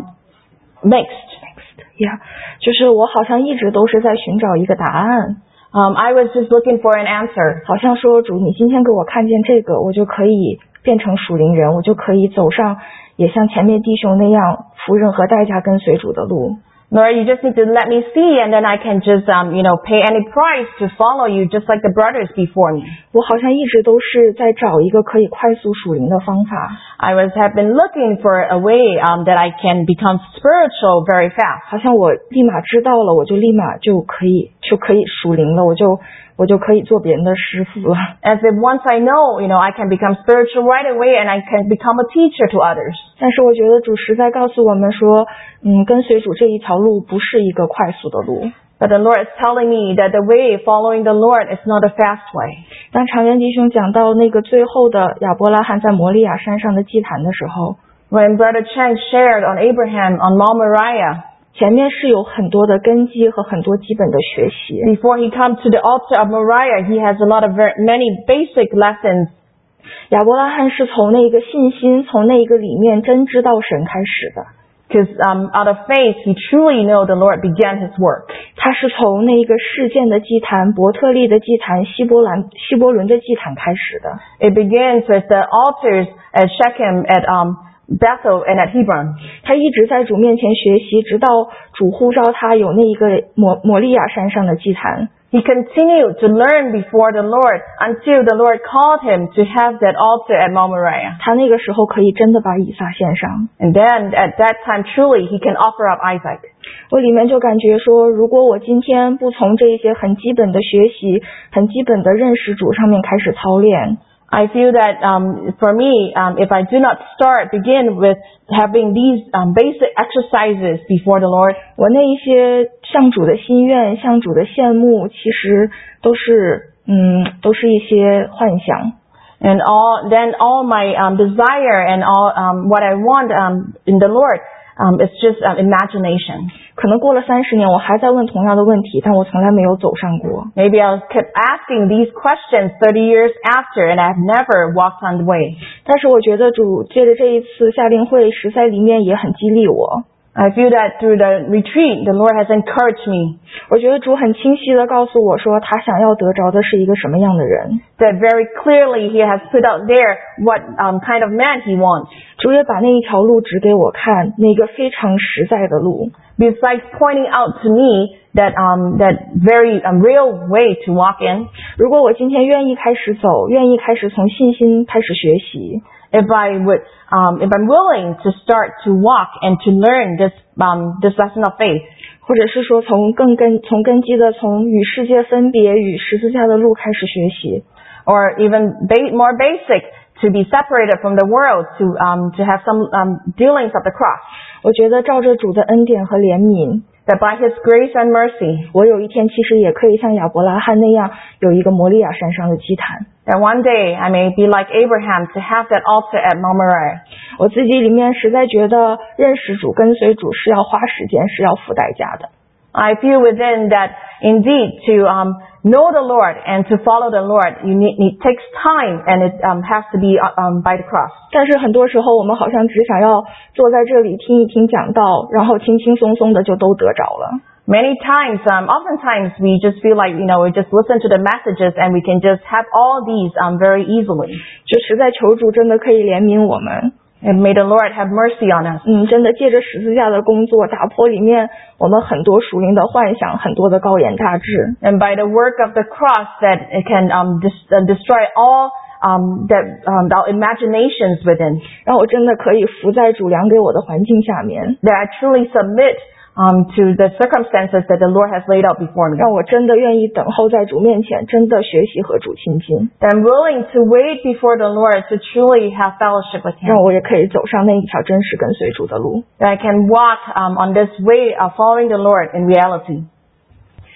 Speaker 2: mixed.
Speaker 5: Yeah, 就是我好像一直都是在寻找一个答案。
Speaker 2: Um, I was just looking for an answer.
Speaker 5: 好像说主，你今天给我看见这个，我就可以变成属灵人，我就可以走上也像前面弟兄那样付任何代价跟随主的路。
Speaker 2: Lord, you just need to let me see, and then I can just, um, you know, pay any price to follow you, just like the brothers before me.
Speaker 5: 我好像一直都是在找一个可以快速属灵的方法。
Speaker 2: I was have been looking for a way um, that I can become spiritual very fast.
Speaker 5: 好像我立马知道了，我就立马就可以就可以属灵了，我就我就可以做别人的师傅了。
Speaker 2: As if once I know, you know, I can become spiritual right away, and I can become a teacher to others.
Speaker 5: 但是我觉得主实在告诉我们说，嗯，跟随主这一条路不是一个快速的路。
Speaker 2: But the Lord is telling me that the way following the Lord is not a fast way.
Speaker 5: 当长元弟兄讲到那个最后的亚伯拉罕在摩利亚山上的祭坛的时候，
Speaker 2: When Brother Chen shared on Abraham on Mount Moriah,
Speaker 5: 前面是有很多的根基和很多基本的学习。
Speaker 2: before he comes to the altar of Moriah, he has a lot of very, many basic lessons.
Speaker 5: 亚伯拉罕是从那个信心，从那个里面真知道神开始的。
Speaker 2: Because um, out of faith, he truly know the Lord began his work.
Speaker 5: 他是从那个事件的祭坛、伯特利的祭坛、希伯兰、希伯伦的祭坛开始的。
Speaker 2: It begins with the altars at Shechem, at um, Bethel, and at Hebron.
Speaker 5: 他一直在主面前学习，直到主呼召他有那一个摩摩利亚山上的祭坛。
Speaker 2: He continued to learn before the Lord until the Lord called him to have that altar at Mount Moriah.
Speaker 5: 他那个时候可以真的把以撒献上。
Speaker 2: And then at that time, truly, he can offer up Isaac.
Speaker 5: 我里面就感觉说，如果我今天不从这些很基本的学习、很基本的认识主上面开始操练，
Speaker 2: I feel that um, for me, um, if I do not start, begin with having these um, basic exercises before the Lord,
Speaker 5: 我那一些向主的心愿、向主的羡慕，其实都是嗯，都是一些幻想。
Speaker 2: and all then all my um, desire and all um, what I want um, in the Lord, um, it's just um, imagination.
Speaker 5: 可能过了三十年，我还在问同样的问题，但我从来没有走上过。
Speaker 2: Maybe I was kept asking these questions thirty years after, and I've never walked on the way.
Speaker 5: 但是我觉得主借着这一次夏令会，实在里面也很激励我。
Speaker 2: I feel that through the retreat, the Lord has encouraged me.
Speaker 5: 我觉得主很清晰地告诉我说，他想要得着的是一个什么样的人。
Speaker 2: That very clearly He has put out there what um, kind of man He wants.
Speaker 5: 主也把那一条路指给我看，那个非常实在的路。
Speaker 2: Besides pointing out to me that um, that very um, real way to walk in.
Speaker 5: 如果我今天愿意开始走，愿意开始从信心开始学习。
Speaker 2: If I would, um, if I'm willing to start to walk and to learn this um, this lesson of faith.
Speaker 5: 或者是说从更根从根基的从与世界分别与十字架的路开始学习。
Speaker 2: Or even ba- more basic, to be separated from the world, to um, to have some um, dealings of the cross.
Speaker 5: 我觉得照着主的恩典和怜悯，
Speaker 2: That by His grace and mercy,
Speaker 5: 我有一天其实也可以像亚伯拉罕那样有一个摩利亚山上的祭坛。
Speaker 2: that one day I may be like Abraham to have that altar at Mount Moriah.
Speaker 5: 我自己里面实在觉得认识主跟随主是要花时间，是要付代价的。
Speaker 2: I feel within that indeed to um, know the Lord and to follow the Lord, you need, it takes time, and it um, has to be um, by the cross.
Speaker 5: 但是很多时候我们好像只想要坐在这里听一听讲道，然后轻轻松松的就都得着了。
Speaker 2: Many times, um, oftentimes we just feel like, you know, we just listen to the messages and we can just have all these um, very easily.
Speaker 5: 就实在求主真的可以怜悯我们。
Speaker 2: And may the Lord have mercy on us.
Speaker 5: 嗯，真的借着十字架的工作，打破里面我们很多属灵的幻想，很多的高言大志。
Speaker 2: And by the work of the cross, that it can um, dis- uh, destroy all um, that um, our imaginations within.
Speaker 5: 让我真的可以伏在主量给我的环境下面，
Speaker 2: That I truly submit um, to the circumstances that the Lord has laid out before me.
Speaker 5: 让我真的愿意等候在主面前，真的学习和主亲近，
Speaker 2: That I'm willing to wait before the Lord to truly have fellowship with
Speaker 5: 让
Speaker 2: Him.
Speaker 5: 我也可以走上那一条真实跟随主的路。
Speaker 2: That I can walk um, on this way of following the Lord in reality.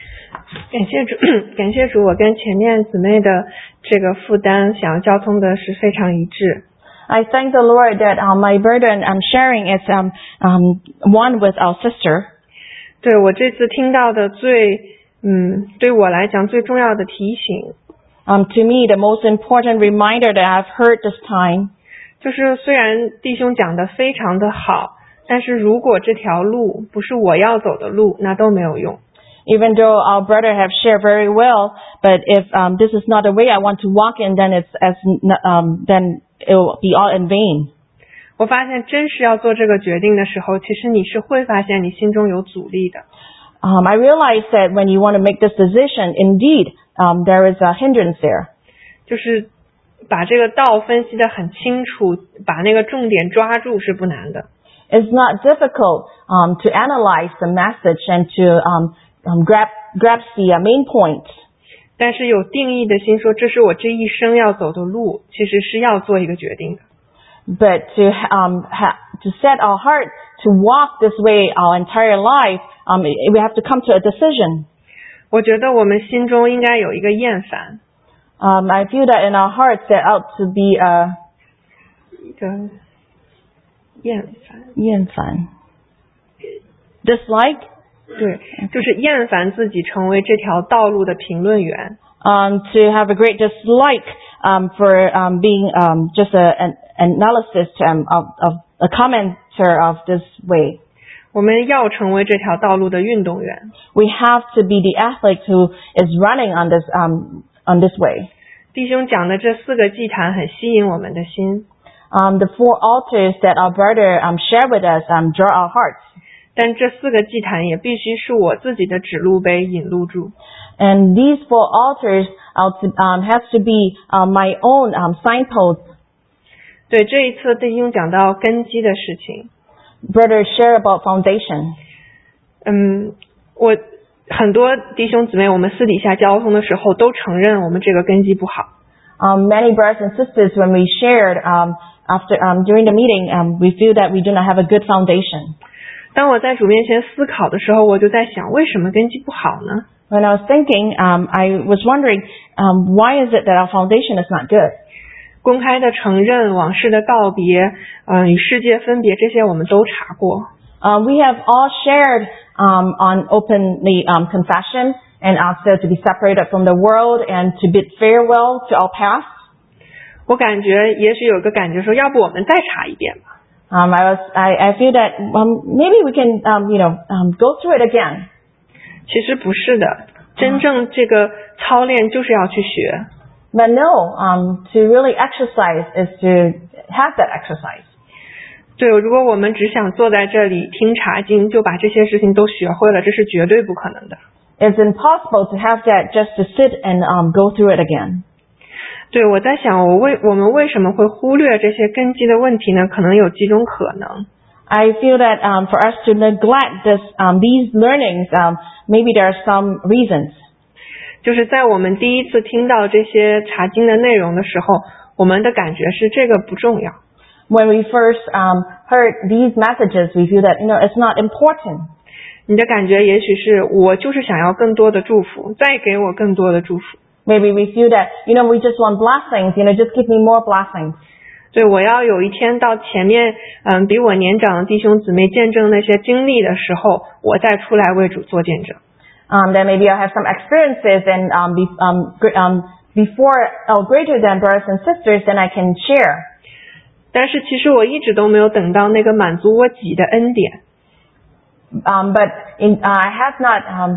Speaker 6: 感谢主，感谢主，我跟前面姊妹的这个负担想要交通的是非常一致。
Speaker 2: I thank the Lord that uh, my burden I'm sharing is um, um, one with our sister.
Speaker 6: 对，我这次听到的最，嗯，对我来讲最重要的提醒，
Speaker 2: Um, to me, the most important reminder that I've heard this time
Speaker 6: 就是虽然弟兄讲的非常的好，但是如果这条路不是我要走的路，那都没有用。
Speaker 2: even though our brother have shared very well, but if um, this is not the way I want to walk in, then it's as um, then it will be all in vain.
Speaker 6: 我发现真是要做这个决定的时候，其实你是会发现你心中有阻力的。
Speaker 2: Um, I realize that when you want to make this decision, indeed, um, there is a hindrance there.
Speaker 6: 就是把这个道分析得很清楚，把那个重点抓住是不难的。
Speaker 2: It's not difficult um, to analyze the message and to um, um, grab grab the uh, main points.
Speaker 6: 但是有定义的心说，这是我这一生要走的路，其实是要做一个决定的。
Speaker 2: But to um, ha- to set our heart to walk this way our entire life, um, we have to come to a decision.
Speaker 6: 我觉得我们心中应该有一个厌烦。
Speaker 2: Um, I feel that in our hearts there ought to be a
Speaker 6: 一个厌烦。
Speaker 2: 厌烦 dislike.
Speaker 6: 对，就是厌烦自己成为这条道路的评论员。
Speaker 2: Um, to have a great dislike um, for um, being um, just a, an analysis um, of, of a commenter of this way.
Speaker 6: 我们要成为这条道路的运动员。
Speaker 2: We have to be the athlete who is running on this um, on this way.
Speaker 6: 弟兄讲的这四个祭坛很吸引我们的心。
Speaker 2: Um, the four altars that our brother um, shared with us um, draw our hearts.
Speaker 6: 但这四个祭坛也必须是我自己的指路碑引路住。
Speaker 2: And these four altars um, has to be um, my own um, signpost.
Speaker 6: 对，这一次弟兄讲到根基的事情。
Speaker 2: Brother share about foundation.
Speaker 6: 嗯，我很多弟兄姊妹，我们私底下交通的时候都承认我们这个根基不好。
Speaker 2: Um, many brothers and sisters, when we shared um, after um, during the meeting, um, we feel that we do not have a good foundation.
Speaker 6: 当我在主面前思考的时候，我就在想，为什么根基不好呢？
Speaker 2: When I was thinking, um, I was wondering, um, why is it that our foundation is not good?
Speaker 6: 公开的承认、往事的告别、嗯、呃，与世界分别，这些我们都查过。
Speaker 2: Uh, we have all shared um, on openly um, confession and also to be separated from the world and to bid farewell to our past.
Speaker 6: 我感觉也许有个感觉说，要不我们再查一遍吧。
Speaker 2: Um, I was, I, I feel that um, maybe we can, um, you know, um, go through it again.
Speaker 6: 其实不是的，真正这个操练就是要去学。
Speaker 2: But no, um, to really exercise is to have that exercise.
Speaker 6: 对，如果我们只想坐在这里听查经，就把这些事情都学会了，这是绝对不可能的。
Speaker 2: It's impossible to have that just to sit and um, go through it again.
Speaker 6: 对，我在想，我为我们为什么会忽略这些根基的问题呢？可能有几种可能。
Speaker 2: I feel that um, for us to neglect this, um, these learnings, um, maybe there are some reasons.
Speaker 6: 就是在我们第一次听到这些查经的内容的时候，我们的感觉是这个不重要。
Speaker 2: When we first um, heard these messages, we feel that, you know, it's not important.
Speaker 6: 你的感觉也许是我就是想要更多的祝福，再给我更多的祝福。
Speaker 2: Maybe we feel that, you know, we just want blessings, you know, just give me more blessings.
Speaker 6: 对，我要有一天到前面，嗯，比我年长的弟兄姊妹见证那些经历的时候，我再出来为主做见证。
Speaker 2: Um, then maybe I'll have some experiences and um, be, um, um, before or greater than brothers and sisters, then I can share.
Speaker 6: 但是其实我一直都没有等到那个满足我己的恩典。
Speaker 2: Um, but in, uh, I have not um,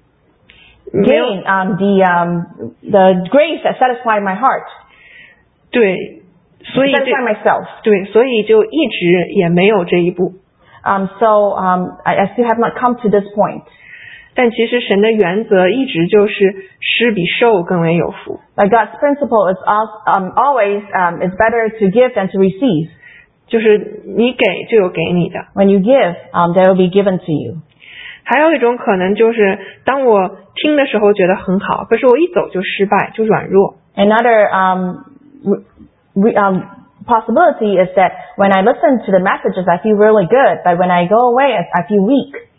Speaker 2: gained um, the um, the grace that satisfied my heart.
Speaker 6: 对，所以
Speaker 2: satisfy myself.
Speaker 6: 对，所以就一直也没有这一步。
Speaker 2: Um, so um, I, I still have not come to this point.
Speaker 6: 但其实神的原则一直就是施比受更为有福。
Speaker 2: But God's principle is um, always um, it's better to give than to receive.
Speaker 6: 就是你给就有给你的。
Speaker 2: When you give, um, there will be given to you.
Speaker 6: 还有一种可能就是，当我听的时候觉得很好，可是我一走就失败，就软弱。
Speaker 2: Another um, re, um, possibility is that when I listen to the messages, I feel really good, but when I go away, I feel weak.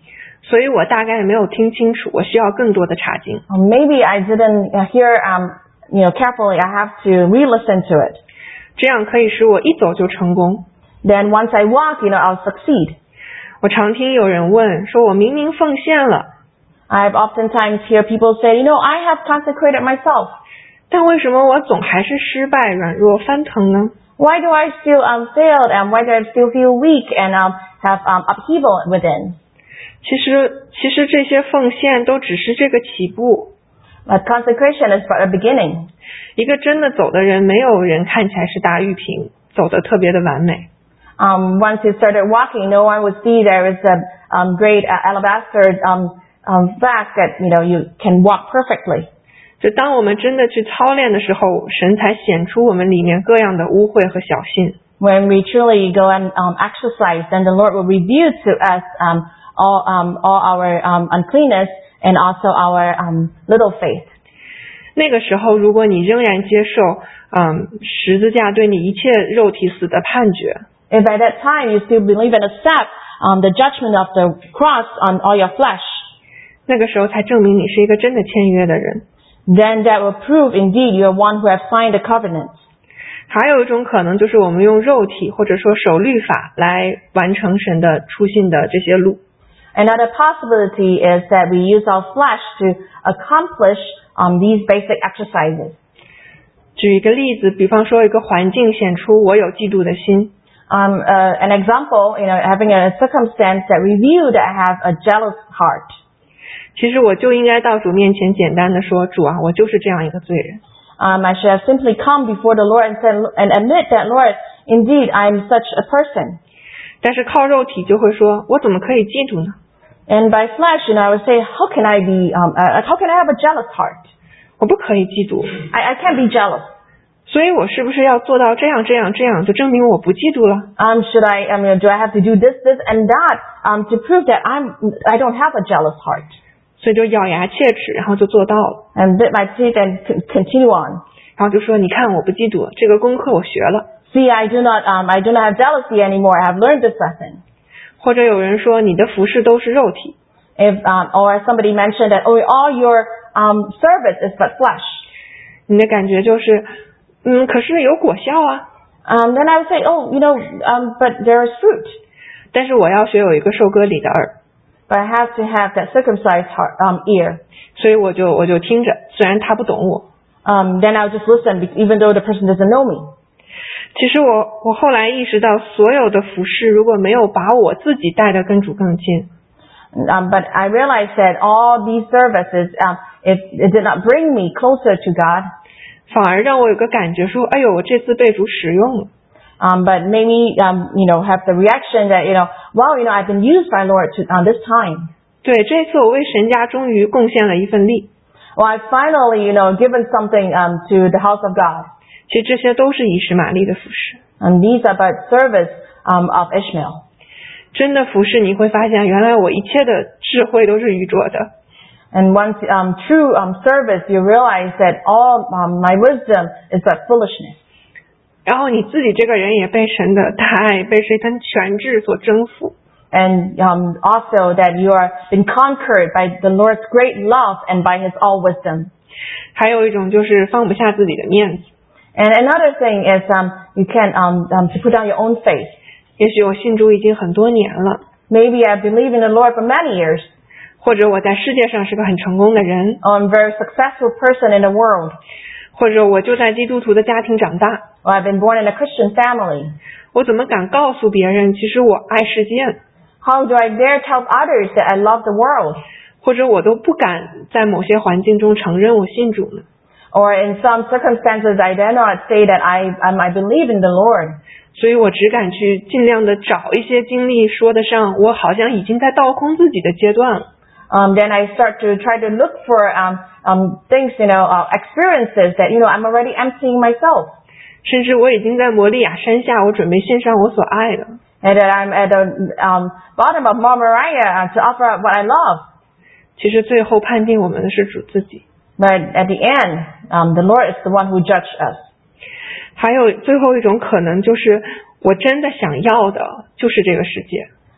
Speaker 6: 所以我大概没有听清楚，我需要更多的查经。
Speaker 2: Or maybe I didn't hear, um, you know, carefully. I have to re-listen to it.
Speaker 6: 这样可以使我一走就成功。
Speaker 2: Then once I walk, you know, I'll succeed.
Speaker 6: 我常听有人问，说我明明奉献了，
Speaker 2: I've oftentimes hear people say, you know, I have consecrated myself.
Speaker 6: 但为什么我总还是失败、软弱、翻腾呢？
Speaker 2: Why do I still um, fail, and why do I still feel weak and um, have um, upheaval within?
Speaker 6: 其实，其实这些奉献都只是这个起步。
Speaker 2: But consecration is but a beginning.
Speaker 6: 一个真的走的人，没有人看起来是大玉瓶，走得特别的完美。
Speaker 2: Um, once you started walking, no one would see there is a um, great uh, alabaster um, um, fact that, you know, you can walk perfectly.
Speaker 6: 就当我们真的去操练的时候，神才显出我们里面各样的污秽和小信。
Speaker 2: When we truly go and um, exercise, then the Lord will reveal to us um, all um, all our um, uncleanness and also our um, little faith.
Speaker 6: 那个时候，如果你仍然接受嗯十字架对你一切肉体死的判决，
Speaker 2: If at that time you still believe and accept um, the judgment of the cross on all your flesh,
Speaker 6: 那个时候才证明你是一个真的签约的人。
Speaker 2: then that will prove indeed you are one who has signed the covenant.
Speaker 6: 还有一种可能就是我们用肉体或者说守律法来完成神的出信的这些路。
Speaker 2: Another possibility is that we use our flesh to accomplish um, these basic exercises.
Speaker 6: 举一个例子，比方说一个环境显出我有嫉妒的心。
Speaker 2: Um, uh, an example, you know, having a circumstance that reveal that I have a jealous heart.
Speaker 6: 其实我就应该到主面前简单的说，主啊，我就是这样一个罪人。
Speaker 2: Um, I should have simply come before the Lord and said, and admit that, Lord, indeed, I'm such a person.
Speaker 6: 但是靠肉体就会说，我怎么可以嫉妒呢？
Speaker 2: And by flesh, you know, I would say, how can I be, um, uh, how can I have a jealous heart?
Speaker 6: 我不可以嫉妒。
Speaker 2: I, I can't be jealous.
Speaker 6: 所以我是不是要做到这样这样这样，就证明我不嫉妒了？
Speaker 2: Um, should I, I mean, do I have to do this, this, and that, um, to prove that I'm, I don't have a jealous heart?
Speaker 6: 所以就咬牙切齿，然后就做到了。
Speaker 2: And bit my teeth and c- continue on.
Speaker 6: 然后就说，你看我不嫉妒，这个功课我学了。
Speaker 2: See, I do not, um, I do not have jealousy anymore. I have learned this lesson.
Speaker 6: 或者有人说，你的服饰都是肉体。
Speaker 2: If, um, or somebody mentioned that, oh, all your, um, service is but flesh.
Speaker 6: 你的感觉就是，嗯，可是有果效啊。
Speaker 2: Um, then I would say, oh, you know, um, but there is fruit.
Speaker 6: 但是我要学有一个受割礼的耳，
Speaker 2: But I have to have that circumcised heart, um, ear.
Speaker 6: 所以我就我就听着，虽然他不懂我。
Speaker 2: Um, then I'll just listen, even though the person doesn't know me.
Speaker 6: 其实我我后来意识到，所有的服饰如果没有把我自己带得跟主更近，
Speaker 2: Um, but I realized that all these services, um, it, it did not bring me closer to God.
Speaker 6: 反而让我有个感觉说，哎呦，我这次被主使用了。
Speaker 2: Um, but made me, um, you know, have the reaction that, you know, wow, you know, I've been used by Lord to, on this time.
Speaker 6: 对，这次我为神家终于贡献了一份力。
Speaker 2: Well, I finally, you know, given something um, to the house of God.
Speaker 6: 其实这些都是以实玛利的服饰。
Speaker 2: And these are but service um, of Ishmael.
Speaker 6: 真的服饰你会发现，原来我一切的智慧都是愚拙的。
Speaker 2: And once um, true um, service, you realize that all um, my wisdom is but foolishness.
Speaker 6: 然后你自己这个人也被神的大爱、被神的全智所征服。
Speaker 2: And um, also that you are been conquered by the Lord's great love and by His all wisdom.
Speaker 6: 还有一种就是放不下自己的面子。
Speaker 2: And another thing is um, you can um, um, to put down your own faith.
Speaker 6: 也许我信主已经很多年了，
Speaker 2: Maybe I believe in the Lord for many years.
Speaker 6: 或者我在世界上是个很成功的人，
Speaker 2: Or I'm a very successful person in the world.
Speaker 6: 或者我就在基督徒的家庭长大，
Speaker 2: Or I've been born in a Christian family.
Speaker 6: 我怎么敢告诉别人，其实我爱世界呢？
Speaker 2: How do I dare tell others that I love the world?
Speaker 6: 或者我都不敢在某些环境中承认我信主呢？
Speaker 2: Or in some circumstances, I dare not say that I, um, I believe in the Lord.
Speaker 6: 所以我只敢去尽量的找一些经历说得上我好像已经在倒空自己的阶段了。
Speaker 2: Um, then I start to try to look for um, um, things, you know, uh, experiences that, you know, I'm already emptying myself.
Speaker 6: 甚至我已经在摩利亚山下，我准备献上我所爱的。
Speaker 2: And that I'm at the um, bottom of Mount Moriah to offer up what I love.
Speaker 6: 其实最后判定我们的是主自己。
Speaker 2: But at the end, um, the Lord is the one who judged us.
Speaker 6: 还有最后一种可能就是，我真的想要的就是这个世界。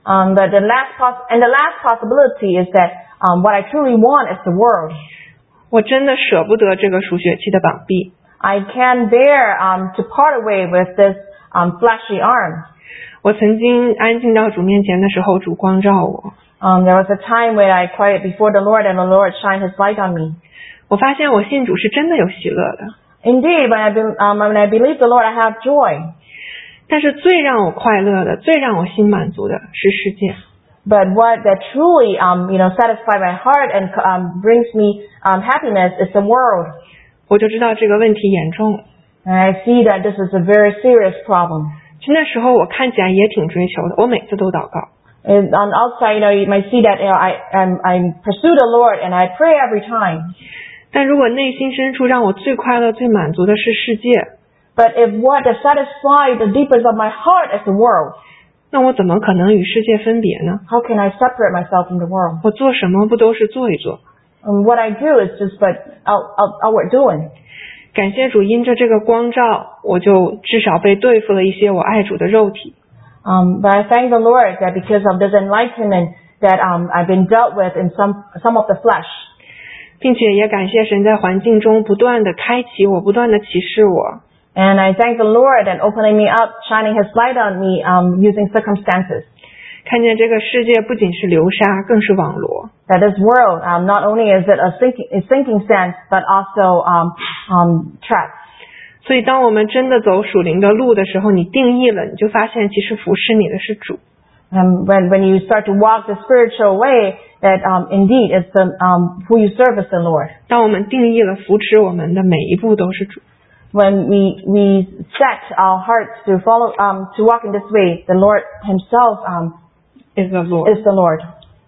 Speaker 2: Um, but the last poss- and the last possibility is that um, what I truly want is the world.
Speaker 6: 我真的舍不得这个数学器的膀臂。
Speaker 2: I can't bear um, to part away with this um, fleshy arm.
Speaker 6: 我曾经安静到主面前的时候，主光照我。
Speaker 2: Um, there was a time when I cried before the Lord and the Lord shined His light on me.
Speaker 6: 我发现我信主是真的有喜乐的。
Speaker 2: Indeed, when I, be, um, when I believe the Lord, I have joy.
Speaker 6: 但是最让我快乐的，最让我心满足的是世界。
Speaker 2: But what that truly, um, you know, satisfies my heart and um, brings me um, happiness is the world.
Speaker 6: 我就知道这个问题严重。
Speaker 2: And I see that this is a very serious problem.
Speaker 6: 其实那时候我看起来也挺追求的，我每次都祷告。
Speaker 2: And on the outside, you know, you might see that you know, I, I'm, I pursue the Lord and I pray every time.
Speaker 6: 但如果内心深处让我最快乐、最满足的是世界，
Speaker 2: But if what satisfies the deepest of my heart is the world,
Speaker 6: 那我怎么可能与世界分别呢？
Speaker 2: how can I separate myself from the world?
Speaker 6: 我做什么不都是做一做？
Speaker 2: Um, what I do is just but out, out, outward doing.
Speaker 6: 感谢主，因着这个光照，我就至少被对付了一些我爱主的肉体。
Speaker 2: Um, but I thank the Lord that because of this enlightenment that um, I've been dealt with in some some of the flesh.
Speaker 6: 并且也感谢神在环境中不断的开启我，不断的启示我。
Speaker 2: And I thank the Lord that opening me up, shining His light on me, um, using circumstances.
Speaker 6: 看见这个世界不仅是流沙，更是网罗。
Speaker 2: That this world, um, not only is it a sinking, a sinking sand, but also um, um, trap.
Speaker 6: 所以当我们真的走属灵的路的时候，你定义了，你就发现其实服侍你的是主。
Speaker 2: Um, when when you start to walk the spiritual way, that um, indeed it's the um, who you serve is the Lord.
Speaker 6: 当我们定义了扶持我们的每一步都是主。
Speaker 2: When we we set our hearts to follow um, to walk in this way, the Lord Himself um,
Speaker 6: is the Lord.
Speaker 2: Is the Lord.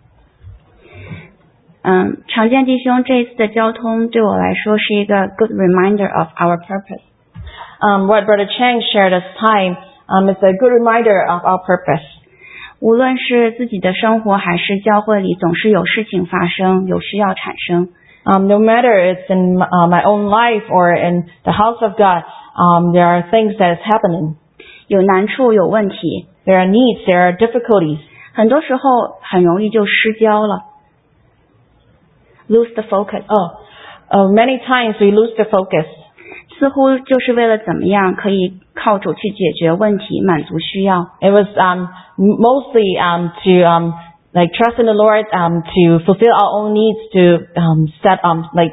Speaker 7: 嗯，常见弟兄这一次的交通对我来说是一个 good reminder of our purpose.
Speaker 2: Um, what Brother Chang shared this time um, is a good reminder of our purpose.
Speaker 7: 无论是自己的生活还是教会里，总是有事情发生，有需要产生。
Speaker 2: Um, no matter it's in uh, my own life or in the house of God, um, there are things that is happening.
Speaker 7: 有难处，有问题。
Speaker 2: There are needs, there are difficulties.
Speaker 7: 很多时候很容易就失焦了。Lose the focus.
Speaker 2: Oh, uh, many times we lose the focus.
Speaker 7: 似乎就是为了怎么样可以靠主去解决问题，满足需要。
Speaker 2: It was um, mostly um, to um, like trust in the Lord, um, to fulfill our own needs, to um, set um, like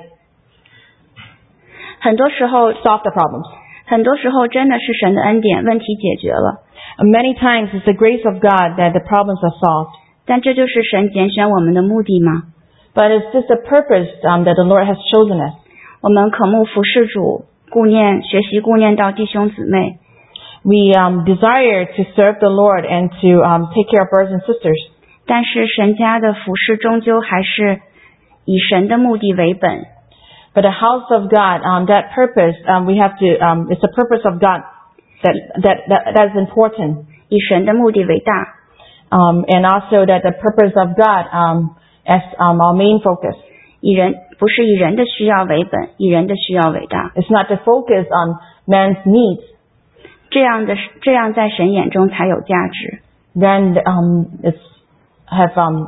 Speaker 7: 很多时候
Speaker 2: solve the problems.
Speaker 7: 很多时候真的是神的恩典，问题解决了。
Speaker 2: Many times it's the grace of God that the problems are solved.
Speaker 7: 但这就是神拣选我们的目的吗？
Speaker 2: But it's just the purpose um, that the Lord has chosen us.
Speaker 7: 我们渴慕服侍主，顾念学习顾念到弟兄姊妹。
Speaker 2: We um, desire to serve the Lord and to um, take care of brothers and sisters.
Speaker 7: 但是神家的服侍终究还是以神的目的为本。
Speaker 2: But the house of God, um, that purpose, um, we have to, um, it's the purpose of God that, that, that, that is important.
Speaker 7: 以神的目的为大。
Speaker 2: Um, and also that the purpose of God um, as um, our main focus.
Speaker 7: 以人不是以人的需要为本，以人的需要为大。
Speaker 2: It's not to focus on man's needs.
Speaker 7: 这样的这样在神眼中才有价值。
Speaker 2: Then um, it's have um,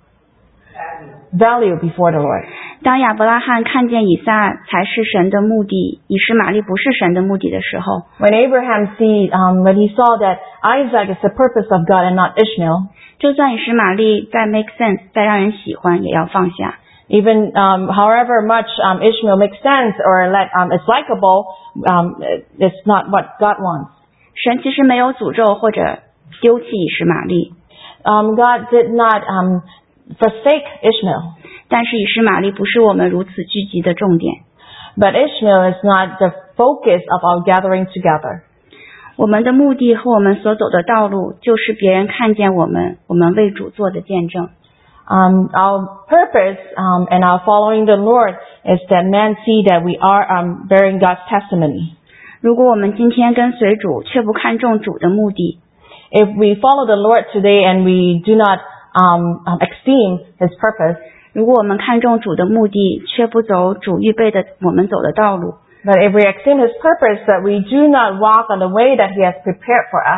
Speaker 2: value before the Lord.
Speaker 7: 当亚伯拉罕看见以撒才是神的目的，以实玛利不是神的目的的时候
Speaker 2: When Abraham see, um, when he saw that Isaac is the purpose of God and not Ishmael,
Speaker 7: 就算以实玛利再 make sense， 再让人喜欢，也要放下。
Speaker 2: even um, however much um, Ishmael makes sense or let um, it's likable, um, it's not what God wants.
Speaker 7: 神其实没有诅咒或者丢弃以实玛利。
Speaker 2: Um, God did not um, forsake Ishmael.
Speaker 7: 但是以实玛利不是我们如此聚集的重点。
Speaker 2: But Ishmael is not the focus of our gathering together.
Speaker 7: 我们的目的和我们所走的道路，就是别人看见我们，我们为主做的见证。
Speaker 2: Um, our purpose um, and our following the Lord is that men see that we are um, bearing God's testimony.
Speaker 7: 如果我们今天跟随主，却不看重主的目的，
Speaker 2: If we follow the Lord today and we do not um, um, esteem His purpose,
Speaker 7: 如果我们看重主的目的，却不走主预备的我们走的道路，
Speaker 2: but if we esteem His purpose that we do not walk on the way that He has prepared for us,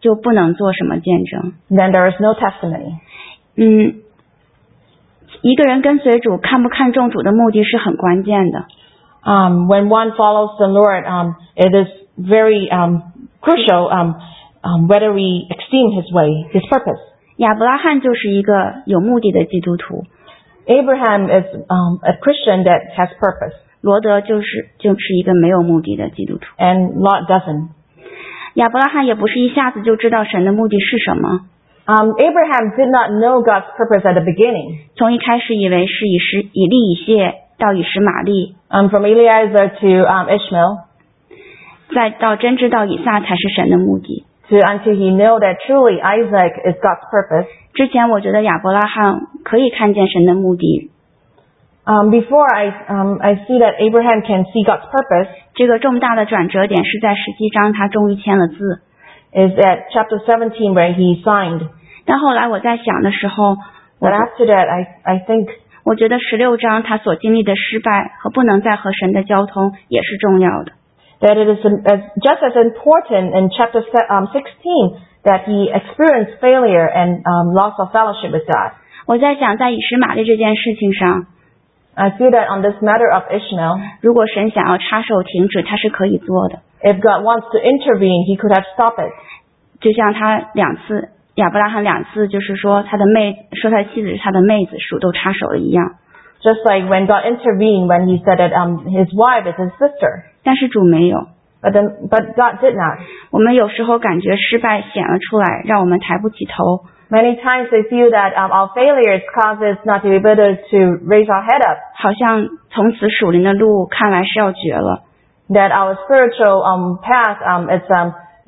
Speaker 7: 就不能做什么见证。
Speaker 2: then there is no testimony.
Speaker 7: 嗯，一个人跟随主看不看重主的目的是很关键的。
Speaker 2: Um, when one follows the Lord, um, it is very um, crucial um, um, whether we esteem His way, His purpose.
Speaker 7: 亚伯拉罕就是一个有目的的基督徒，
Speaker 2: Abraham is um, a Christian that has purpose,
Speaker 7: 罗德就是就是一个没有目的的基督徒。
Speaker 2: and Lot doesn't.
Speaker 7: 亚伯拉罕也不是一下子就知道神的目的是什么，
Speaker 2: Um, Abraham did not know God's purpose at the beginning.
Speaker 7: 从一开始以为是以实以利以谢到以实玛利，
Speaker 2: Um, from Eliezer to um, Ishmael,
Speaker 7: 再到真知道以撒才是神的目的。
Speaker 2: to until he knew that truly Isaac is God's purpose.
Speaker 7: 之前我觉得亚伯拉罕可以看见神的目的，
Speaker 2: Um, before I um, I see that Abraham can see God's purpose
Speaker 7: 这个重大的转折点是在十七章他终于签了字。
Speaker 2: is at chapter seventeen where he signed.
Speaker 7: 但后来我在想的时候，我
Speaker 2: But after that, I I think
Speaker 7: 我觉得十六章他所经历的失败和不能再和神的交通也是重要的。
Speaker 2: that it is as, just as important in chapter se- um, sixteen that he experienced failure and um, loss of fellowship with God.
Speaker 7: 我在想，在以实玛利这件事情上，
Speaker 2: I feel that on this matter of Ishmael,
Speaker 7: 如果神想要插手停止，他是可以做的。
Speaker 2: if God wants to intervene, he could have stopped it.
Speaker 7: 就像他两次，亚伯拉罕两次就是说他的妹，说他的妻子是他的妹子，属都插手了一样。
Speaker 2: Just like when God intervened when he said that um, his wife is his sister.
Speaker 7: 但是主没有。
Speaker 2: But, then, but God did not.
Speaker 7: 我们有时候感觉失败显了出来，让我们抬不起头。
Speaker 2: Many times we feel that um, our failures cause us not to be able to, to raise our head up.
Speaker 7: 好像从此属灵的路看来是要绝了。
Speaker 2: That our spiritual um, path um, is um,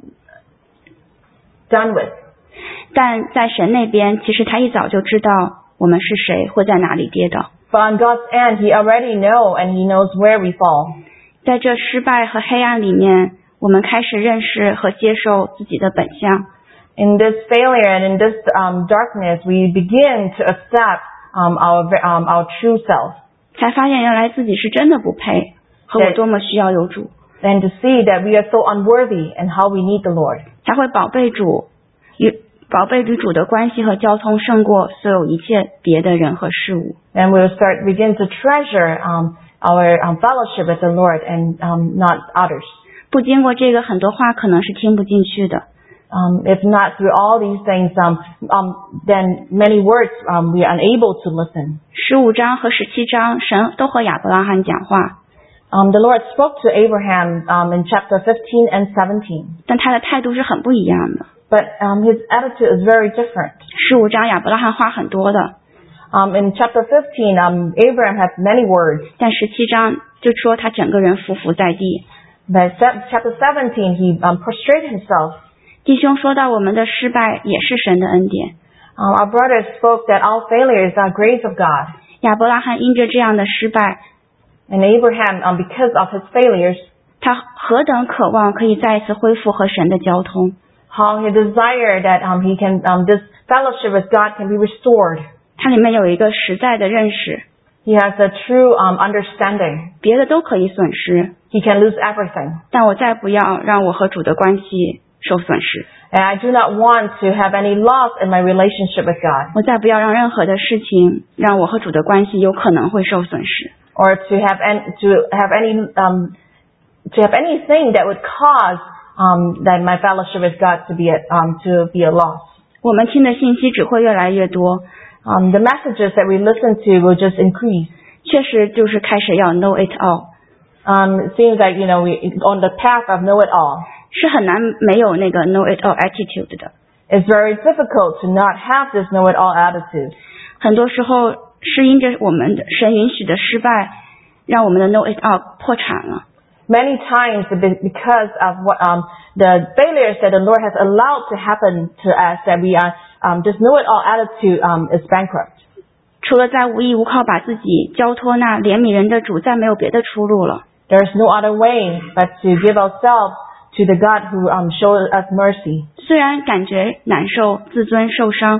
Speaker 2: done with.
Speaker 7: 但在神那边，其实他一早就知道我们是谁，会在哪里跌倒。
Speaker 2: But on God's end, he already knows and he knows where we fall.
Speaker 7: 在这失败和黑暗里面，我们开始认识和接受自己的本相。
Speaker 2: In this failure and in this um, darkness, we begin to accept um, our um, our true self.
Speaker 7: 才发现原来自己是真的不配，和我多么需要有主。
Speaker 2: And to see that we are so unworthy and how we need the Lord.
Speaker 7: 才会宝贝主，与宝贝与主的关系和交通胜过所有一切别的人和事物。
Speaker 2: And we'll start begin to treasure um, our um, fellowship with the Lord and um, not others.
Speaker 7: 不经过这个，很多话可能是听不进去的。
Speaker 2: Um, if not through all these things, um, um, then many words um, we are unable to listen.
Speaker 7: 十五章和十七章，神都和亚伯拉罕讲话，
Speaker 2: Um, the Lord spoke to Abraham um, in chapter fifteen and seventeen,
Speaker 7: 但他的态度是很不一样的。
Speaker 2: but um, his attitude is very different.
Speaker 7: 十五章亚伯拉罕话很多的，
Speaker 2: Um, in chapter fifteen, um, Abraham has many words,
Speaker 7: 但十七章就说他整个人匍匐在地。
Speaker 2: but se- chapter seventeen, he um, prostrated himself.
Speaker 7: 弟兄说到我们的失败也是神的恩典。
Speaker 2: Um, our brothers spoke that all failures are grace of God.
Speaker 7: 亚伯拉罕因着这样的失败，
Speaker 2: And Abraham, um, because of his failures,
Speaker 7: 他何等渴望可以再一次恢复和神的交通。
Speaker 2: how he desired that um, he can um, this fellowship with God can be restored.
Speaker 7: 它里面有一个实在的认识，
Speaker 2: He has a true um, understanding.
Speaker 7: 别的都可以损失，
Speaker 2: He can lose everything.
Speaker 7: 但我再不要让我和主的关系受损失，
Speaker 2: And I do not want to have any loss in my relationship with God,
Speaker 7: 我再不要让任何的事情让我和主的关系有可能会受损失。
Speaker 2: or to have an, to have any um, to have anything that would cause um, that my fellowship with God to be a, um, to be a loss.
Speaker 7: 我们听的信息只会越来越多，
Speaker 2: Um, the messages that we listen to will just increase.
Speaker 7: 确实就是开始要 know it all，
Speaker 2: Um, it seems like you know we on the path of know it all.
Speaker 7: 是很难没有那个 know it all attitude 的。
Speaker 2: It's very difficult to not have this know it all attitude.
Speaker 7: 很多时候是因着我们的神允许的失败，让我们的 know it all 破产了。
Speaker 2: Many times because of what um, the failures that the Lord has allowed to happen to us, that we are um, this know it all attitude um, is bankrupt.
Speaker 7: 除了在无依无靠把自己交托那怜悯人的主，再没有别的出路了。
Speaker 2: There is no other way but to give ourselves to the God who um, showed us mercy.
Speaker 7: 虽然感觉难受、自尊受伤，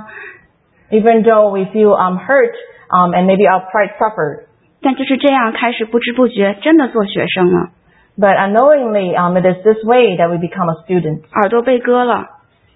Speaker 2: Even though we feel um, hurt um, and maybe our pride suffered.
Speaker 7: 但就是这样开始不知不觉真的做学生了。
Speaker 2: But unknowingly, um, it is this way that we become a student.
Speaker 7: 耳朵被割了，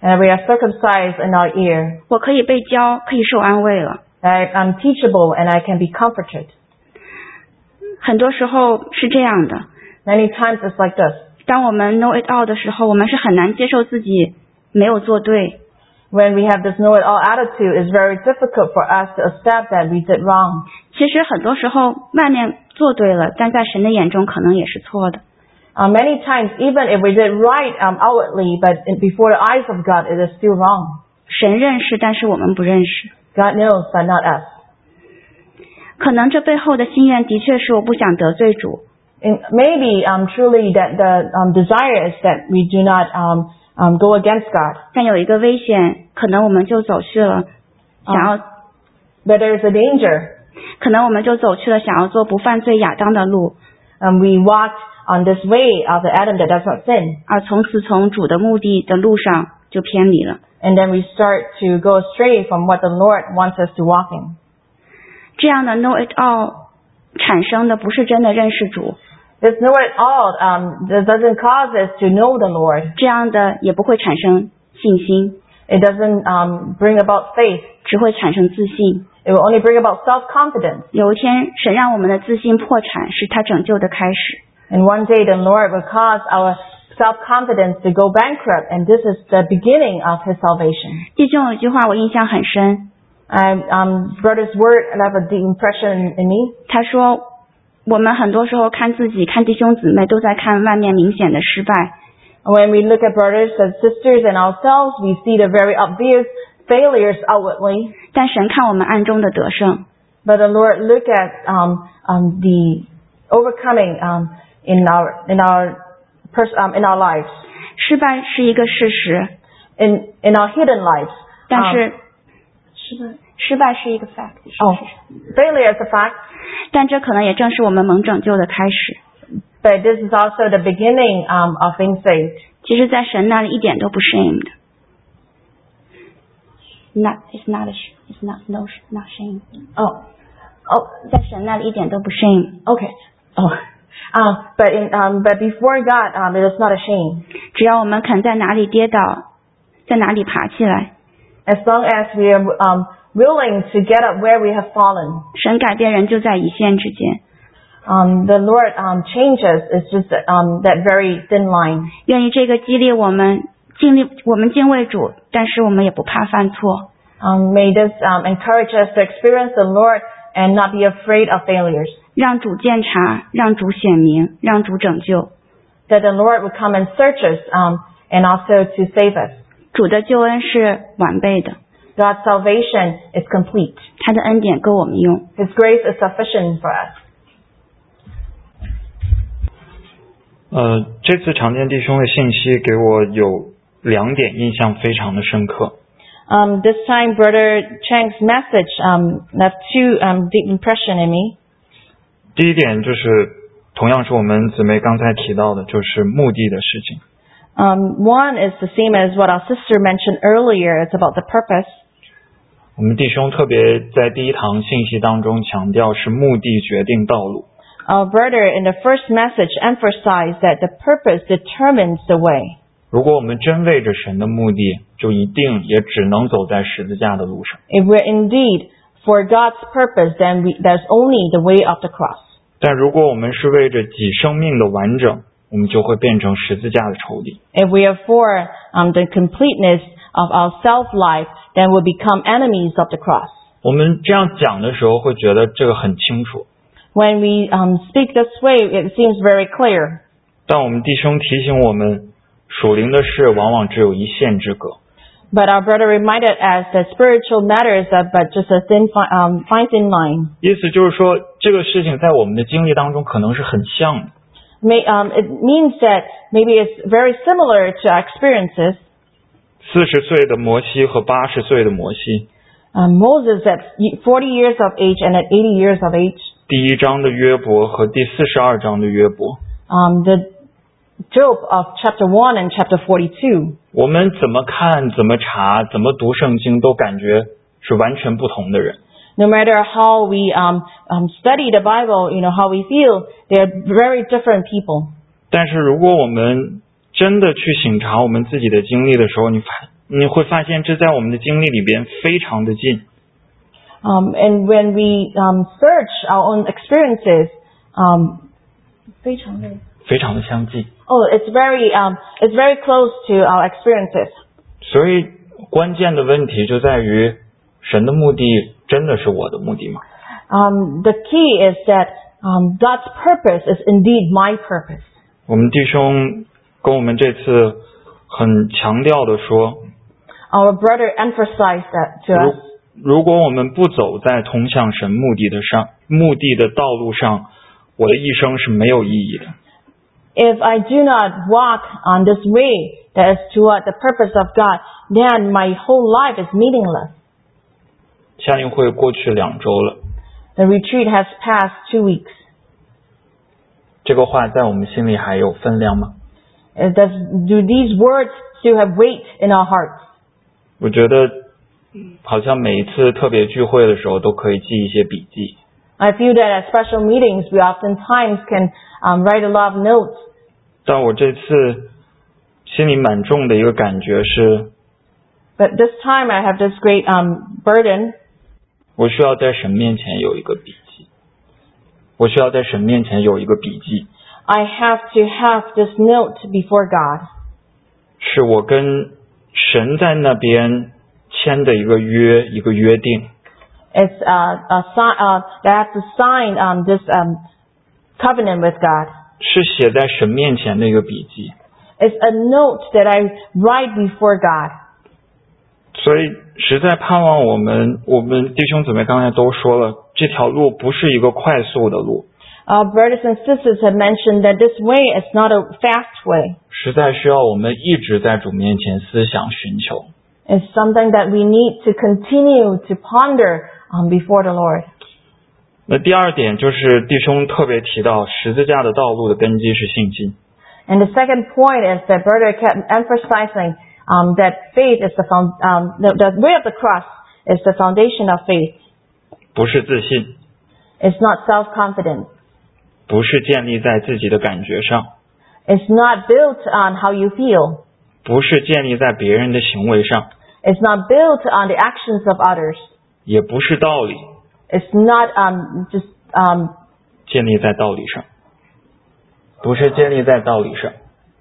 Speaker 8: and we are circumcised in our ear,
Speaker 7: 我可以被教，可以受安慰了。
Speaker 8: that I'm teachable and I can be comforted.
Speaker 7: 很多时候是这样的，
Speaker 8: Many times it's like this.
Speaker 7: 当我们 know it all 的时候，我们是很难接受自己没有做对。
Speaker 8: When we have this know-it-all attitude, it's very difficult for us to accept that we did wrong.
Speaker 7: 其实很多时候外面做对了，但在神的眼中可能也是错的。
Speaker 8: Uh, many times, even if we did right um, outwardly, but in, before the eyes of God, it is still wrong.
Speaker 7: 神认识，但是我们不认识。
Speaker 8: God knows, but not us.
Speaker 7: 可能这背后的心愿的确是我不想得罪主。
Speaker 8: And maybe um, truly that the um, desire is that we do not um, um, go against God.
Speaker 7: 但有一个危险，可能我们就走去了想要，
Speaker 8: But there is a danger.
Speaker 7: 可能我们就走去了想要做不犯罪亚当的路，
Speaker 8: Um, we walked on this way of the Adam that does not sin.
Speaker 7: 而从此从主的目的的路上就偏离了。
Speaker 8: And then we start to go astray from what the Lord wants us to walk in.
Speaker 7: 这样的 know it all 产生的不是真的认识主，
Speaker 8: This know-it-all um, that doesn't cause us to know the Lord.
Speaker 7: 这样的也不会产生信心，
Speaker 8: It doesn't um, bring about faith.
Speaker 7: 只会产生自信。
Speaker 8: It will only bring about self-confidence.
Speaker 7: 有一天神让我们的自信破产，是他拯救的开始。
Speaker 8: And one day the Lord will cause our self-confidence to go bankrupt, and this is the beginning of His salvation.
Speaker 7: 弟兄有一句话我印象很深，
Speaker 8: And um, brother's word left a deep impression in me.
Speaker 7: 他说我们很多时候看自己看弟兄姊妹都在看外面明显的失败，
Speaker 8: When we look at brothers and sisters and ourselves, we see the very obvious failures outwardly.
Speaker 7: 但神看我们暗中的得胜。
Speaker 8: But the Lord look at um, um, the overcoming um, in our in our pers- um, in our lives,
Speaker 7: 失败是一个事实，
Speaker 8: in in our hidden lives.
Speaker 7: 但是
Speaker 8: Um,
Speaker 7: 失败是一个 fact，
Speaker 8: oh, failure is a fact,
Speaker 7: 但这可能也正是我们蒙拯救的开始。
Speaker 8: but this is also the beginning um, of being saved.
Speaker 7: 其实在神那里一点都不 shame 的。Not, it's not a, it's not, no, not shame.
Speaker 8: Oh, oh,
Speaker 7: 在神那里一点都不 shame。
Speaker 8: okay. Oh, um, but in um, but before God, um, it is not a shame.
Speaker 7: 只要我们肯在哪里跌倒，在哪里爬起来，
Speaker 8: As long as we are um, willing to get up where we have fallen.
Speaker 7: 神改变人就在一线之间。
Speaker 8: Um, the Lord um, changes. It's just um, that very thin line.
Speaker 7: 愿意这个激励我们敬力，我们敬畏主，但是我们也不怕犯错。
Speaker 8: Um, may this um, encourage us to experience the Lord and not be afraid of failures.
Speaker 7: 让主鉴察，让主显明，让主拯救。
Speaker 8: That the Lord would come and search us um, and also to save us.
Speaker 7: 主的救恩是完备的，
Speaker 8: God's salvation is complete.
Speaker 7: 他的恩典够我们用。
Speaker 8: His grace is sufficient for us.
Speaker 9: 呃，这次常见弟兄的信息给我有两点印象非常的深刻。
Speaker 8: Um, this time, Brother Chang's message um, left two um, deep impression in me.
Speaker 9: 第一点就是同样是我们姊妹刚才提到的，就是目的的事情。
Speaker 8: Um, one is the same as what our sister mentioned earlier. It's about the purpose.
Speaker 9: 我们弟兄特别在第一堂信息当中强调是目的决定道路。
Speaker 8: Our brother in the first message emphasized that the purpose determines the way.
Speaker 9: 如果我们真为着神的目的，就一定也只能走在十字架的路上。
Speaker 8: If we're indeed for God's purpose, then we, there's only the way of the cross.
Speaker 9: 但如果我们是为着己生命的完整，我们就会变成十字架的仇敌。
Speaker 8: If we are for um, the completeness of our self-life, then we'll become enemies of the cross.
Speaker 9: 我们这样讲的时候，会觉得这个很清楚。
Speaker 8: When we um, speak this way, it seems very clear.
Speaker 9: 但我们弟兄提醒我们，属灵的事往往只有一线之隔。
Speaker 8: But our brother reminded us that spiritual matters are but just a thin, fi- um, fine thin line.
Speaker 9: 意思就是说，这个事情在我们的经历当中可能是很像的。
Speaker 8: May, um, it means that maybe it's very similar to our experiences.
Speaker 9: 四十岁的摩西和八十岁的摩西，
Speaker 8: Um, Moses at forty years of age and at eighty years of age.
Speaker 9: 第一章的约伯和第四十二章的约伯，
Speaker 8: Um, the Job of chapter one and chapter forty-two.
Speaker 9: 我们怎么看、怎么查、怎么读圣经，都感觉是完全不同的人。
Speaker 8: No matter how we um, um, study the Bible, you know, how we feel, they're very different people.
Speaker 9: 但是如果我们真的去省察我们自己的经历的时候，你发你会发现这在我们的经历里边非常的近。
Speaker 8: Um, and when we um, search our own experiences, um, 非常的
Speaker 9: 非常的相近。
Speaker 8: Oh, it's very, um, it's very close to our experiences.
Speaker 9: 所以关键的问题就在于，神的目的真的是我的目的吗？
Speaker 8: Um, the key is that um, God's purpose is indeed my purpose.
Speaker 9: 我们弟兄跟我们这次很强调的说，
Speaker 8: Our brother emphasized that to us.
Speaker 9: 如果我们不走在通向神目的的上目的的道路上，我的一生是没有意义的。
Speaker 8: If I do not walk on this way that is toward the purpose of God, then my whole life is meaningless.
Speaker 9: 夏令会过去两周了。
Speaker 8: The retreat has passed two weeks.
Speaker 9: 这个话在我们心里还有分量吗？
Speaker 8: Does, do these words still have weight in our hearts?
Speaker 9: 我觉得好像每一次特别聚会的时候都可以记一些笔记。
Speaker 8: I feel that at special meetings we oftentimes can um, write a lot of notes.
Speaker 9: 但我这次心里蛮重的一个感觉是
Speaker 8: But this time I have this great um, burden.
Speaker 9: 我需要在神面前有一个笔记。我需要在神面前有一个笔记。
Speaker 8: I have to have this note before God.
Speaker 9: 是我跟神在那边签的一个约，一个约定。
Speaker 8: It's uh, a sign uh, that I have to sign um, this um, covenant with God.
Speaker 9: 是写在神面前的一个笔记。
Speaker 8: It's a note that I write before God.
Speaker 9: 所以实在盼望我们我们弟兄姊妹刚才都说了，这条路不是一个快速的路。
Speaker 8: Our brothers and sisters have mentioned that this way is not a fast way.
Speaker 9: 实在需要我们一直在主面前思想寻求。
Speaker 8: It's something that we need to continue to ponder um, before the Lord.
Speaker 9: 那第二点就是弟兄特别提到十字架的道路的根基是信心。
Speaker 8: And the second point is that brother kept emphasizing um, that faith is the, found, um, the, the way of the cross is the foundation of faith.
Speaker 9: 不是自信。
Speaker 8: It's not self-confidence.
Speaker 9: 不是建立在自己的感觉上。
Speaker 8: It's not built on how you feel.
Speaker 9: 不是建立在别人的行为上。
Speaker 8: It's not built on the actions of others.
Speaker 9: 也不是道理。
Speaker 8: It's not um, just um,
Speaker 9: 建立在道理上。不是建立在道理上。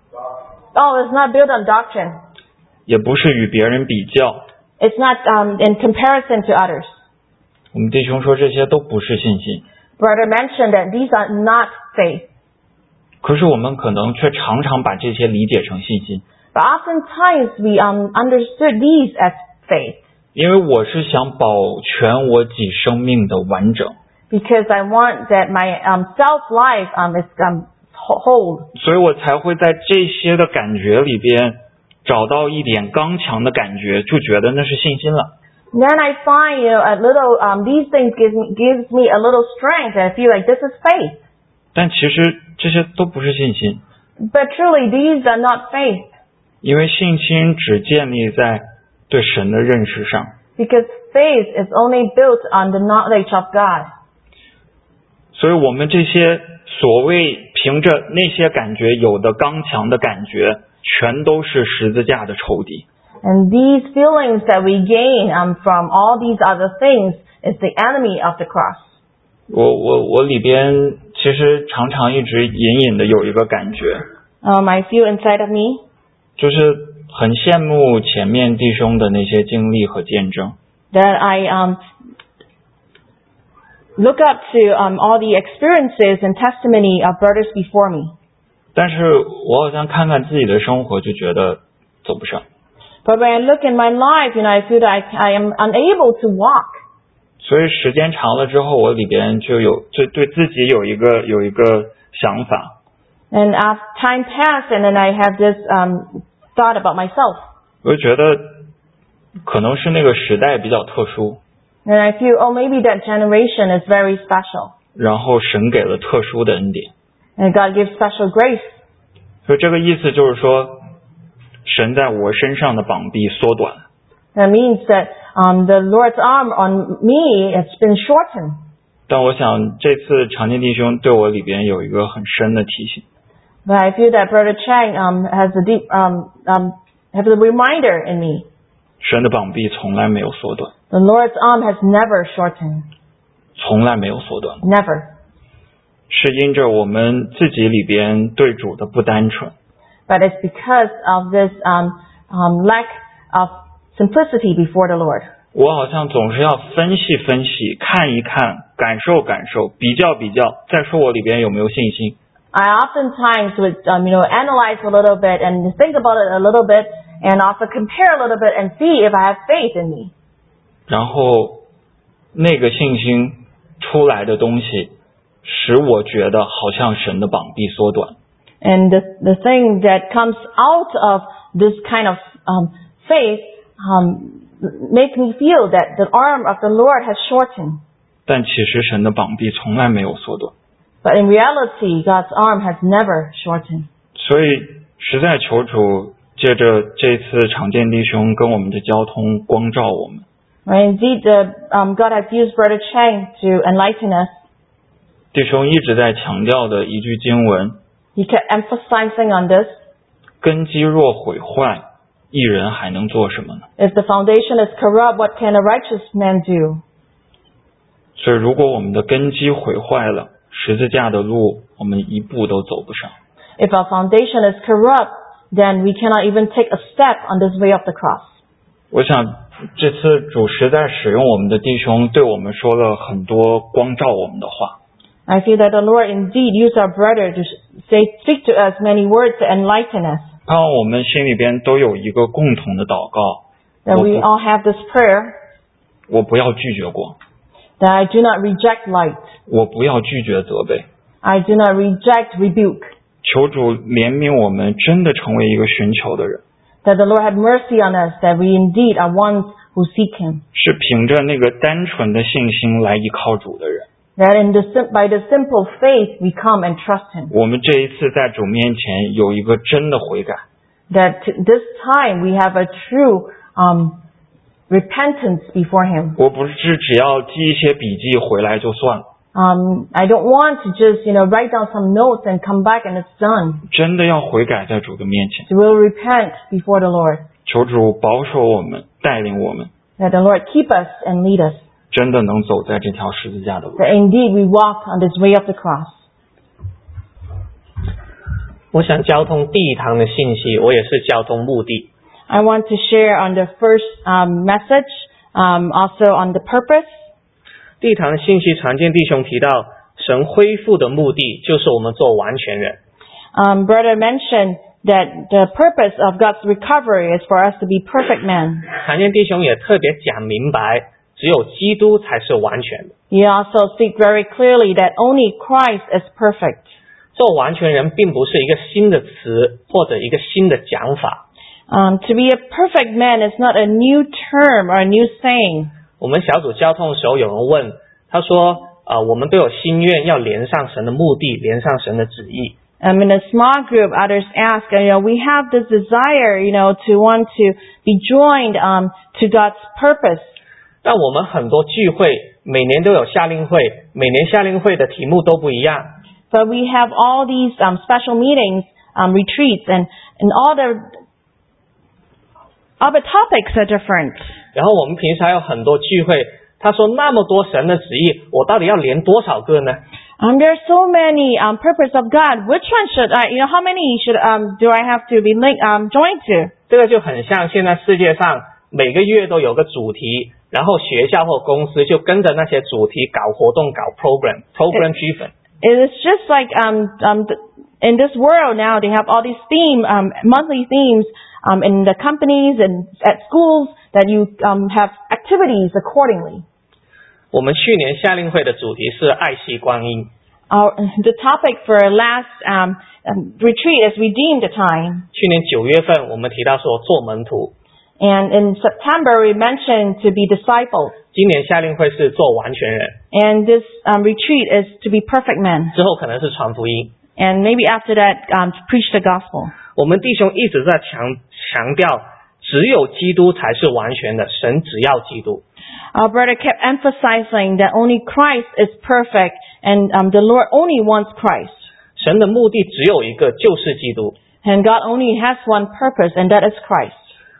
Speaker 8: Oh, it's not built on doctrine.
Speaker 9: 也不是与别人比较。
Speaker 8: It's not um, in comparison to others.
Speaker 9: 我们弟兄说这些都不是信心。
Speaker 8: Brother mentioned that these are not faith.
Speaker 9: 可是我们可能却常常把这些理解成信心。
Speaker 8: But oftentimes we um, understood these as faith.
Speaker 9: 因为我是想保全我己生命的完整。
Speaker 8: Because I want that my um, self-life um, is um, whole.
Speaker 9: 所以我才会在这些的感觉里边找到一点刚强的感觉，就觉得那是信心了。
Speaker 8: Then I find, you know, a little, um, these things gives me, gives me a little strength and I feel like this is faith.
Speaker 9: 但其实这些都不是信心。
Speaker 8: But truly these are not faith.
Speaker 9: 因为信心只建立在对神的认识上。
Speaker 8: Because faith is only built on the knowledge of God.
Speaker 9: 所以我们这些所谓凭着那些感觉有的刚强的感觉，全都是十字架的仇敌。
Speaker 8: And these feelings that we gain um, from all these other things is the enemy of the cross.
Speaker 9: 我我我里边其实常常一直隐隐的有一个感觉，
Speaker 8: Um, I feel inside of me
Speaker 9: 就是很羡慕前面弟兄的那些经历和见证。
Speaker 8: that I um, look up to um, all the experiences and testimony of brothers before me.
Speaker 9: 但是我好像看看自己的生活，就觉得走不上。
Speaker 8: But when I look in my life, you know, I feel that I, I am unable to walk.
Speaker 9: 所以时间长了之后，我里边就有就对自己有一个有一个想法。
Speaker 8: And as time passed, and then I have this um, thought about myself.
Speaker 9: 我就觉得可能是那个时代比较特殊。
Speaker 8: And I feel, oh, maybe that generation is very special.
Speaker 9: 然后神给了特殊的恩典。
Speaker 8: And God gives special grace.
Speaker 9: 所以这个意思就是说，神在我身上的膀臂缩短。
Speaker 8: That means that um, the Lord's arm on me has been shortened.
Speaker 9: 但我想这次常见弟兄对我里边有一个很深的提醒。
Speaker 8: But I feel that Brother Chang um, has a deep, um, um, has a reminder in me.
Speaker 9: 神的膀臂从来没有缩短。
Speaker 8: The Lord's arm has never shortened.
Speaker 9: 从来没有缩短。
Speaker 8: Never.
Speaker 9: 是因着我们自己里边对主的不单纯。
Speaker 8: But it's because of this um, um, lack of simplicity before the Lord.
Speaker 9: 我好像总是要分析分析，看一看，感受感受，比较比较，再说我里边有没有信心。
Speaker 8: I oftentimes would, um, you know, analyze a little bit and think about it a little bit and also compare a little bit and see if I have faith in me.
Speaker 9: 然后那个信心出来的东西使我觉得好像神的膀臂缩短。
Speaker 8: And the, the thing that comes out of this kind of um, faith um, makes me feel that the arm of the Lord has shortened.
Speaker 9: 但其实神的膀臂从来没有缩短。
Speaker 8: But in reality, God's arm has never shortened.
Speaker 9: 所以实在求主借着这次常见弟兄跟我们的交通光照我们。
Speaker 8: Indeed, the, um, God has used Brother Chang to enlighten us.
Speaker 9: 弟兄一直在强调的一句经文，
Speaker 8: He kept emphasizing on this.
Speaker 9: 根基若毁坏，一人还能做什么呢？
Speaker 8: If the foundation is corrupt, what can a righteous man do?
Speaker 9: 所以如果我们的根基毁坏了，十字架的路我们一步都走不上。
Speaker 8: If our foundation is corrupt, then we cannot even take a step on this way of the cross.
Speaker 9: 我想这次主实在使用我们的弟兄对我们说了很多光照我们的话。
Speaker 8: I feel that the Lord indeed used our brother to say, speak to us many words to enlighten us.
Speaker 9: 盼望我们心里边都有一个共同的祷告。
Speaker 8: That we all have this prayer.
Speaker 9: 我不要拒绝光。
Speaker 8: That I do not reject light.
Speaker 9: 我不要拒绝责备。
Speaker 8: I do not reject rebuke.
Speaker 9: 求主怜悯我们，真的成为一个寻求的人。
Speaker 8: That the Lord have mercy on us, that we indeed are ones who seek Him.
Speaker 9: 是凭着那个单纯的信心来依靠主的人。
Speaker 8: That in the, by the simple faith we come and trust Him.
Speaker 9: 我们这一次在主面前有一个真的悔改。
Speaker 8: That this time we have a true um, repentance before Him.
Speaker 9: 我不是只要记一些笔记回来就算了。
Speaker 8: Um, I don't want to just, you know, write down some notes and come back and it's done.
Speaker 9: 真的要悔改在主的面前。
Speaker 8: We will repent before the Lord.
Speaker 9: 求主保守我们，带领我们。
Speaker 8: That the Lord keep us and lead us.
Speaker 9: 真的能走在这条十字架的路。
Speaker 8: That indeed we walk on this way of the cross.
Speaker 10: 我想交通第一堂的信息，我也是交通目的。
Speaker 8: I want to share on the first um, message, um, also on the purpose.
Speaker 10: 第一堂的信息，常见弟兄提到，神恢复的目的就是我们做完全人。
Speaker 8: Um, brother mentioned that the purpose of God's recovery is for us to be perfect men.
Speaker 10: 常见弟兄也特别讲明白，只有基督才是完全的。
Speaker 8: He also speaks very clearly that only Christ is perfect.
Speaker 10: 做完全人并不是一个新的词或者一个新的讲法。
Speaker 8: Um, to be a perfect man is not a new term or a new saying.
Speaker 10: 我们小组交通的时候，有人问，他说：“呃，我们都有心愿要连上神的目的，连上神的旨意。”
Speaker 8: Um, in a small group, others ask, you know, we have this desire, you know, to want to be joined um, to God's purpose.
Speaker 10: 但我们很多聚会，每年都有夏令会，每年夏令会的题目都不一样。
Speaker 8: But we have all these um, special meetings, um, retreats, and, and all the other topics are different.
Speaker 10: 然后我们平时还有很多聚会，他说那么多神的旨意，我到底要连多少个呢？
Speaker 8: Um, there are so many um, purpose of God. Which one should I, you know, how many should um, do I have to be linked, um, joined to?
Speaker 10: 这个就很像现在世界上每个月都有个主题，然后学校或公司就跟着那些主题搞活动、搞 program, program driven.
Speaker 8: It is just like um, um, in this world now, they have all these theme, um, monthly themes um, in the companies and at schools that you um, have activities accordingly.
Speaker 10: 我们去年夏令会的主题是爱惜光阴。
Speaker 8: Our, the topic for last um, um, retreat is redeem the time.
Speaker 10: 去年九月份我们提到说做门徒。
Speaker 8: And in September we mentioned to be disciples.
Speaker 10: 今年夏令会是做完全人。
Speaker 8: And this um, retreat is to be perfect men.
Speaker 10: 之后可能是传福音。
Speaker 8: And maybe after that, um, to preach the gospel.
Speaker 10: 我们弟兄一直在强强调，只有基督才是完全的，神只要基督。
Speaker 8: Our brother kept emphasizing that only Christ is perfect, and um, the Lord only wants Christ.
Speaker 10: 神的目的只有一个，就是基督。
Speaker 8: And God only has one purpose, and that is Christ.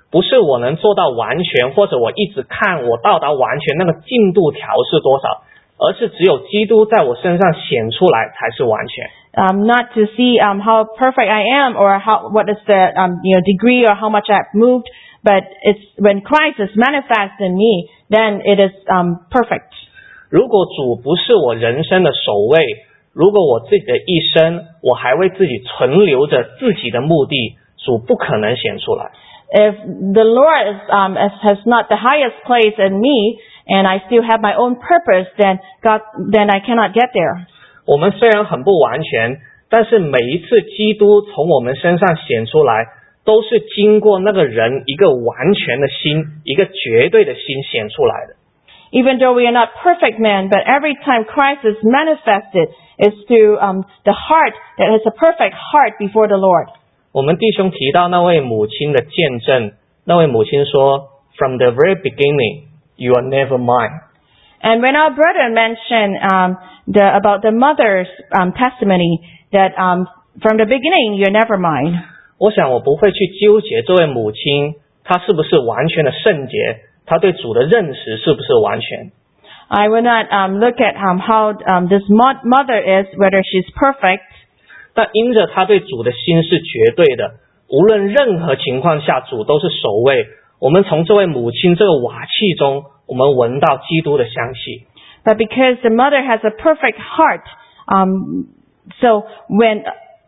Speaker 10: 不是我能做到完全，或者我一直看我到达完全那个进度条是多少，而是只有基督在我身上显出来才是完全。
Speaker 8: Um, not to see um, how perfect I am or how what is the um, you know degree or how much I've moved, but it's when Christ is manifest in me, then it is um, perfect.
Speaker 10: 如果主不是我人生的首位，如果我自己的一生我还为自己存留着自己的目的，主不可能显出来。
Speaker 8: If the Lord is, um, has not the highest place in me, and I still have my own purpose, then God, then I cannot get there.
Speaker 10: 我们虽然很不完全，但是每一次基督从我们身上显出来，都是经过那个人一个完全的心，一个绝对的心显出来的。
Speaker 8: Even though we are not perfect men, but every time Christ is manifested, it's through um, the heart that has a perfect heart before the Lord.
Speaker 10: 我们弟兄提到那位母亲的见证，那位母亲说 From the very beginning, you are never mine.
Speaker 8: And when our brother mentioned um, the, about the mother's um, testimony, that um, from the beginning, you're never mine.
Speaker 10: 我想我不会去纠结这位母亲她是不是完全的圣洁，她对主的认识是不是完全。
Speaker 8: I will not um, look at um, how um, this mother is, whether she's perfect.
Speaker 10: 但因着她对主的心是绝对的，无论任何情况下主都是首位。我们从这位母亲这个瓦器中，我们闻到基督的香气。
Speaker 8: But because the mother has a perfect heart, um, so when,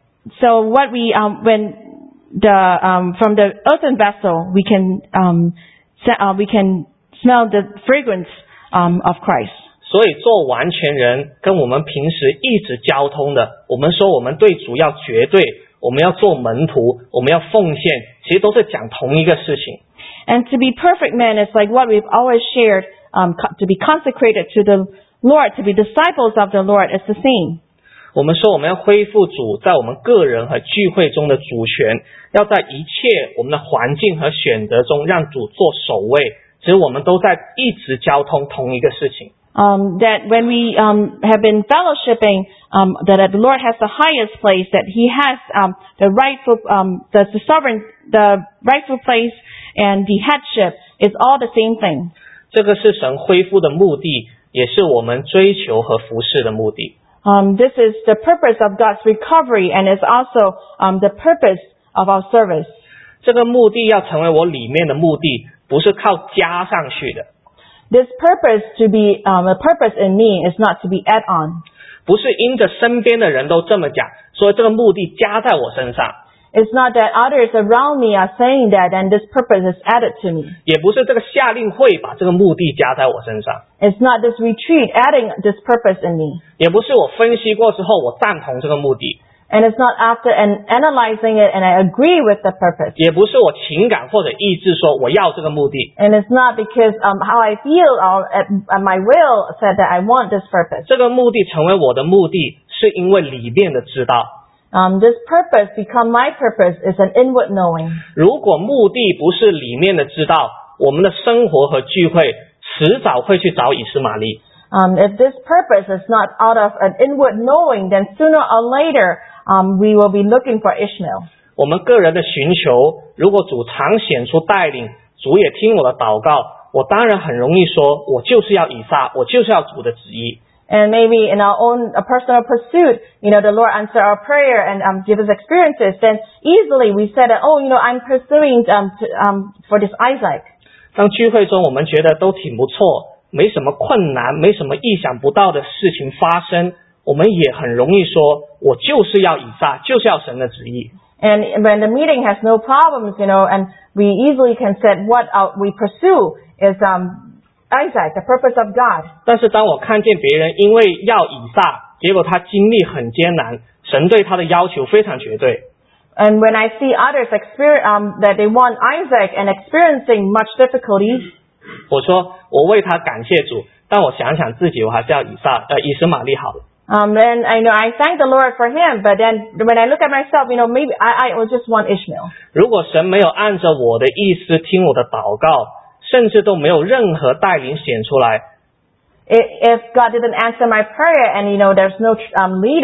Speaker 8: so what we, um, when the um, from the earthen vessel, we can um, uh, we can smell the fragrance um, of Christ.
Speaker 10: 所以做完全人跟我们平时一直交通的，我们说我们对主要绝对，我们要做门徒，我们要奉献，其实都是讲同一个事情。
Speaker 8: And to be perfect men is like what we've always shared, um, to be consecrated to the Lord, to be disciples of the Lord is the same.
Speaker 10: 我们说我们要恢复主在我们个人和聚会中的主权，要在一切我们的环境和选择中让主做首位，其实我们都在一直交通同一个事情。
Speaker 8: Um, that when we um, have been fellowshipping, um, that the Lord has the highest place, that He has um, the rightful, um, the, the sovereign, the rightful place, and the headship is all the same thing.
Speaker 10: 这个是神恢复的目的，也是我们追求和服侍的目的。
Speaker 8: Um, this is the purpose of God's recovery, and is also um, the purpose of our service.
Speaker 10: 这个目的要成为我里面的目的，不是靠加上去的。
Speaker 8: This purpose to be um, a purpose in me is not to be add on.
Speaker 10: 不是因着身边的人都这么讲，所以这个目的加在我身上。
Speaker 8: It's not that others around me are saying that and this purpose is added to me.
Speaker 10: 也不是这个夏令会把这个目的加在我身上。
Speaker 8: It's not this retreat adding this purpose in me.
Speaker 10: 也不是我分析过之后我赞同这个目的。
Speaker 8: And it's not after an analyzing it and I agree with the purpose.
Speaker 10: 也不是我情感或者意志说我要这个目的。
Speaker 8: And it's not because um, how I feel or at, at my will said that I want this purpose.
Speaker 10: 这个目的成为我的目的，是因为里面的知道。
Speaker 8: Um, this purpose become my purpose is an inward knowing.
Speaker 10: 如果目的不是里面的知道，我们的生活和聚会迟早会去找以斯玛利。
Speaker 8: Um, if this purpose is not out of an inward knowing, then sooner or later um, we will be looking for Ishmael.
Speaker 10: 我们个人的寻求，如果主常显出带领，主也听我的祷告，我当然很容易说，我就是要以撒，我就是要主的旨意。
Speaker 8: And maybe in our own a personal pursuit, you know, the Lord answer our prayer and um, give us experiences, then easily we said that, oh, you know, I'm pursuing um, to, um, for this Isaac.
Speaker 10: 当聚会中我们觉得都挺不错，没什么困难，没什么意想不到的事情发生，我们也很容易说，我就是要以撒，就是要神的旨意。
Speaker 8: And when the meeting has no problems, you know, and we easily can say what uh, we pursue is um, Isaac, the purpose of God.
Speaker 10: 但是当我看见别人因为要以撒，结果他经历很艰难，神对他的要求非常绝对。
Speaker 8: And when I see others experience um, that they want Isaac and experiencing much difficulty,
Speaker 10: 我说我为他感谢主，但我想想自己，我还是要以撒，呃，以实玛利好了。
Speaker 8: Um, and I know I thank the Lord for him, but then when I look at myself, you know, maybe I, I will just want Ishmael.
Speaker 10: 如果神没有按着我的意思听我的祷告，甚至都没有任何带领显出来。
Speaker 8: If God didn't answer my prayer and, you know, there's no um, leading,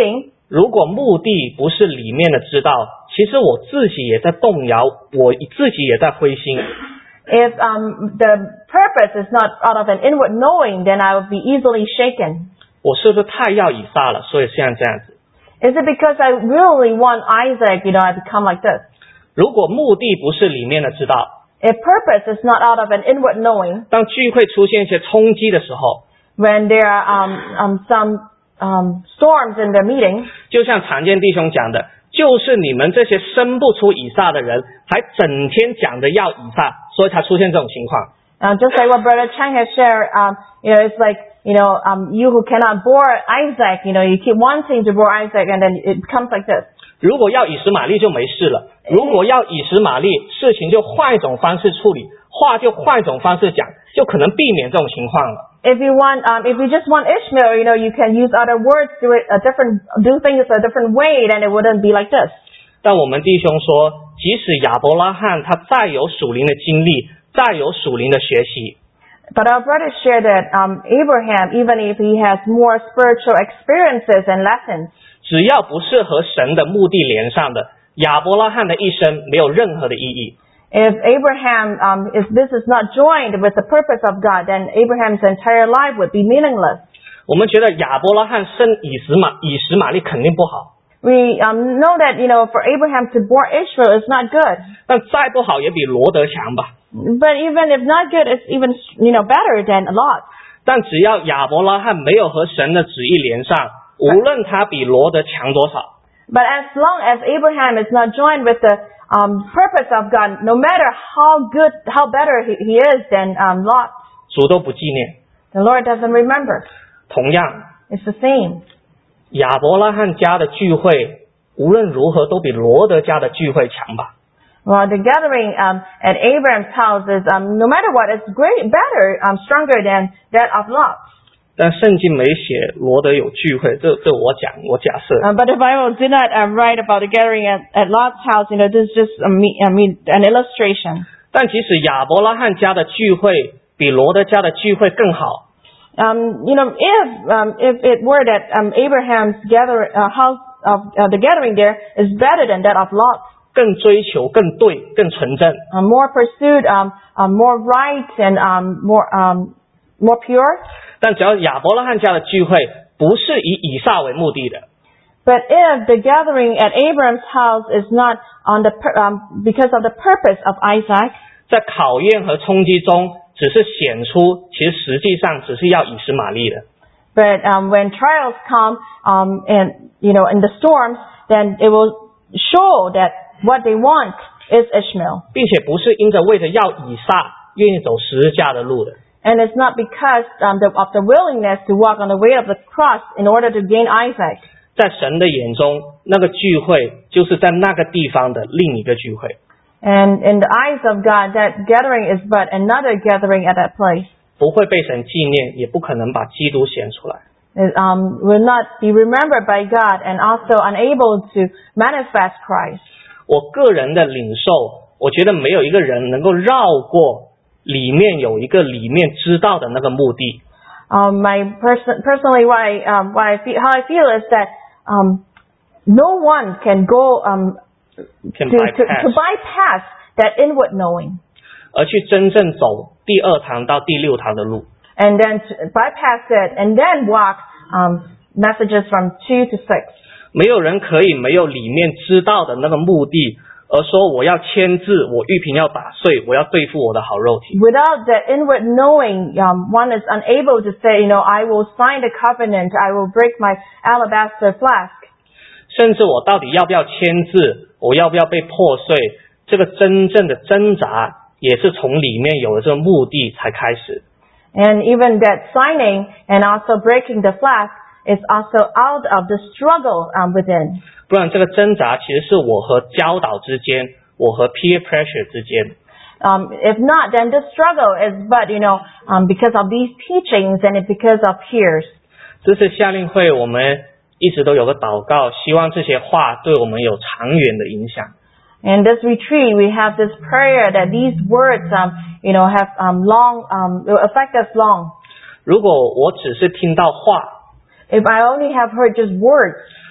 Speaker 10: 如果目的不是里面的知道，其实我自己也在动摇，我自己也在灰心。
Speaker 8: If um, the purpose is not out of an inward knowing, then I would be easily shaken.
Speaker 10: 我是不是太要以撒了，所以现在这样子？
Speaker 8: Is it because I really want Isaac, you know, I become like this?
Speaker 10: 如果目的不是里面的知道，
Speaker 8: If purpose is not out of an inward knowing,
Speaker 10: 当聚会出现一些冲击的时候，
Speaker 8: when there are um, um, some um, storms in the meeting,
Speaker 10: 就像常见弟兄讲的，就是你们这些生不出以撒的人，还整天讲着要以撒，所以才出现这种情况。
Speaker 8: uh, just like what Brother Chang has shared, um, you know, it's like, you know, um, you who cannot bore Isaac, you know, you keep wanting to bore Isaac, and then it becomes like this.
Speaker 10: 如果要以实玛利就没事了，如果要以实玛利，事情就换一种方式处理，话就换一种方式讲，就可能避免这种情况了。
Speaker 8: If you want, um, if you just want Ishmael, you know, you can use other words, do it a different, do things a different way, then it wouldn't be like this.
Speaker 10: 但我们弟兄说，即使亚伯拉罕他再有属灵的经历，再有属灵的学习，
Speaker 8: But our brothers share that um, Abraham, even if he has more spiritual experiences and lessons,
Speaker 10: 只要不是和神的目的连上的，亚伯拉罕的一生没有任何的意义。
Speaker 8: if Abraham, um, if this is not joined with the purpose of God, then Abraham's entire life would be meaningless.
Speaker 10: 我们觉得亚伯拉罕生以实玛以实玛利肯定不好，
Speaker 8: We um, know that, you know, for Abraham to bore Ishmael is not good.
Speaker 10: 但再不好也比罗德强吧。
Speaker 8: But even if not good, it's even, you know, better than Lot.
Speaker 10: 但只要亚伯拉罕没有和神的旨意连上，无论他比罗德强多少，
Speaker 8: But as long as Abraham is not joined with the um, purpose of God, no matter how good, how better he, he is than um, Lot,
Speaker 10: 主都不纪念。
Speaker 8: the Lord doesn't remember.
Speaker 10: 同样，
Speaker 8: It's the same.
Speaker 10: 亚伯拉罕家的聚会无论如何都比罗德家的聚会强吧。
Speaker 8: Well, the gathering um, at Abraham's house is, um, no matter what, it's great, better, um, stronger than that of Lot.
Speaker 10: 但圣经没写罗德有聚会，这这我讲我假设。
Speaker 8: Uh, but the Bible did not uh, write about the gathering at, at Lot's house. You know, this is just a me, I mean, an illustration.
Speaker 10: 但即使亚伯拉罕家的聚会比罗德家的聚会更好，
Speaker 8: Um, you know, if um, if it were that um, Abraham's gather uh, house of uh, the gathering there is better than that of Lot,
Speaker 10: 更追求、更对、更纯正，
Speaker 8: uh, more pursued, um, uh, more right, and um, more um, more pure.
Speaker 10: 但只要亚伯拉罕家的聚会不是以以撒为目的的，
Speaker 8: But if the gathering at Abraham's house is not on the pur- um, because of the purpose of Isaac,
Speaker 10: 在考验和冲击中，只是显出其实实际上只是要以实玛利的。
Speaker 8: but um, when trials come um, and you know in the storms, then it will show that what they want is Ishmael,
Speaker 10: 并且不是因着为着要以撒愿意走十字架的路的。
Speaker 8: and it's not because um, the, of the willingness to walk on the way of the cross in order to gain Isaac.
Speaker 10: 在神的眼中，那个聚会就是在那个地方的另一个聚会。
Speaker 8: And in the eyes of God, that gathering is but another gathering at that place.
Speaker 10: 不会被神纪念，也不可能把基督显出来。
Speaker 8: It um, will not be remembered by God, and also unable to manifest Christ.
Speaker 10: 我个人的领受，我觉得没有一个人能够绕过里面有一个里面知道的那个目的。
Speaker 8: Um, my person, personally, what I, um, what I feel, how I feel is that um, no one can go um,
Speaker 10: Can
Speaker 8: to, to,
Speaker 10: bypass.
Speaker 8: to bypass that inward knowing,
Speaker 10: 而去真正走第二堂到第六堂的路。
Speaker 8: and then to bypass it, and then walk um, messages from two to six.
Speaker 10: 没有人可以没有里面知道的那个目的，而说我要签字，我玉瓶要打碎，我要对付我的好肉体。
Speaker 8: Without that inward knowing, um, one is unable to say, you know, I will sign the covenant, I will break my alabaster flask.
Speaker 10: 甚至我到底要不要签字，我要不要被破碎，这个真正的挣扎也是从里面有了这个目的才开始。
Speaker 8: And even that signing and also breaking the flask is also out of the struggle um, within.
Speaker 10: 不然这个挣扎其实是我和教导之间，我和 peer pressure 之间。
Speaker 8: Um, if not, then the struggle is but, you know, um, because of these teachings and it's because of peers.
Speaker 10: 这次夏令会我们一直都有个祷告，希望这些话对我们有长远的影响。
Speaker 8: In this retreat, we have this prayer that these words, um, you know, have um, long, um, will affect us long.
Speaker 10: 如果我只是听到话，
Speaker 8: If I only have heard just words,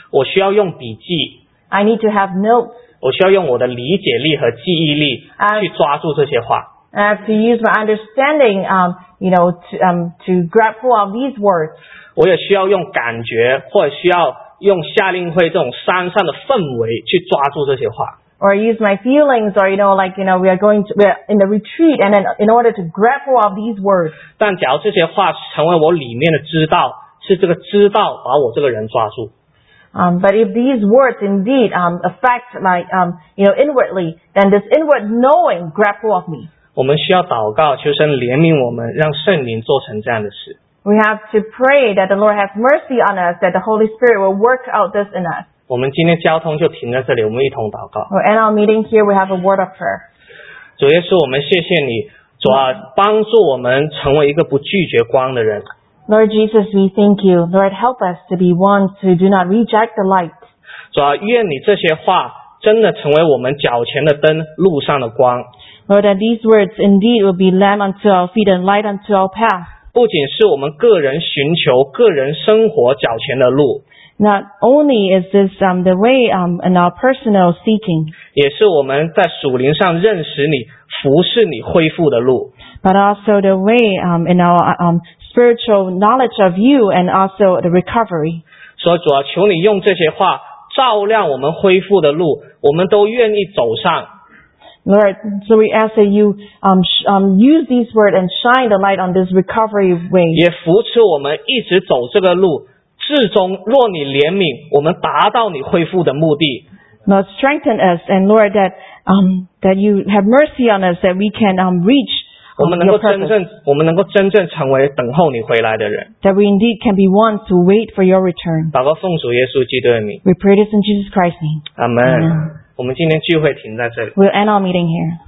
Speaker 10: 我需要用笔记，
Speaker 8: I need to have notes.
Speaker 10: 我需要用我的理解力和记忆力去抓住这些话。
Speaker 8: I have to use my understanding, um, you know, to, um, to grab hold of these words.
Speaker 10: 我也需要用感觉，或者需要用夏令会这种山上的氛围去抓住这些话。
Speaker 8: Or use my feelings, or, you know, like, you know, we are going to, we are in the retreat, and then in order to grab hold of these words.
Speaker 10: 但假如这些话成为我里面的知道，是这个知道把我这个人抓住。
Speaker 8: Um, but if these words indeed um, affect my, um, you know, inwardly, then this inward knowing grab hold of me.
Speaker 10: 我们需要祷告，求神怜悯我们，让圣灵做成这样的事。
Speaker 8: We have to pray that the Lord has mercy on us, that the Holy Spirit will work out this in us.
Speaker 10: 我们今天交通就停在这里，我们一同祷告。
Speaker 8: We'll end our meeting here. We have a word of prayer.
Speaker 10: 主耶稣，我们谢谢你，主啊，帮助我们成为一个不拒绝光的人。
Speaker 8: Lord Jesus, we thank you. Lord, help us to be ones who do not reject the light.
Speaker 10: 主啊，愿你这些话真的成为我们脚前的灯，路上的光。
Speaker 8: Lord, that these words indeed will be lamp unto our feet and light unto our path.
Speaker 10: 不仅是我们个人寻求、个人生活脚前的路，
Speaker 8: Not only is this um, the way um, in our personal seeking,
Speaker 10: 也是我们在属灵上认识你、服侍你、恢复的路。
Speaker 8: but also the way um, in our um, spiritual knowledge of you and also the recovery.
Speaker 10: 所以主啊，求你用这些话照亮我们恢复的路，我们都愿意走上。
Speaker 8: Lord, so we ask that you um, sh- um, use these words and shine the light on this recovery way.
Speaker 10: 也扶持我们一直走这个路，至终若你怜悯，我们达到你恢复的目的。
Speaker 8: Lord, strengthen us, and Lord, that um, that you have mercy on us, that we can um, reach
Speaker 10: 我
Speaker 8: um,
Speaker 10: 们能够
Speaker 8: your
Speaker 10: 真
Speaker 8: purpose,
Speaker 10: 正，我们能够真正成为等候你回来的人。
Speaker 8: that we indeed can be ones who wait for your return.
Speaker 10: 祷告奉主耶稣基督的名，
Speaker 8: We pray this in Jesus Christ's name.
Speaker 10: 阿门。
Speaker 8: Amen.
Speaker 10: 我们今天聚会停在这里。
Speaker 8: We'll end our meeting here.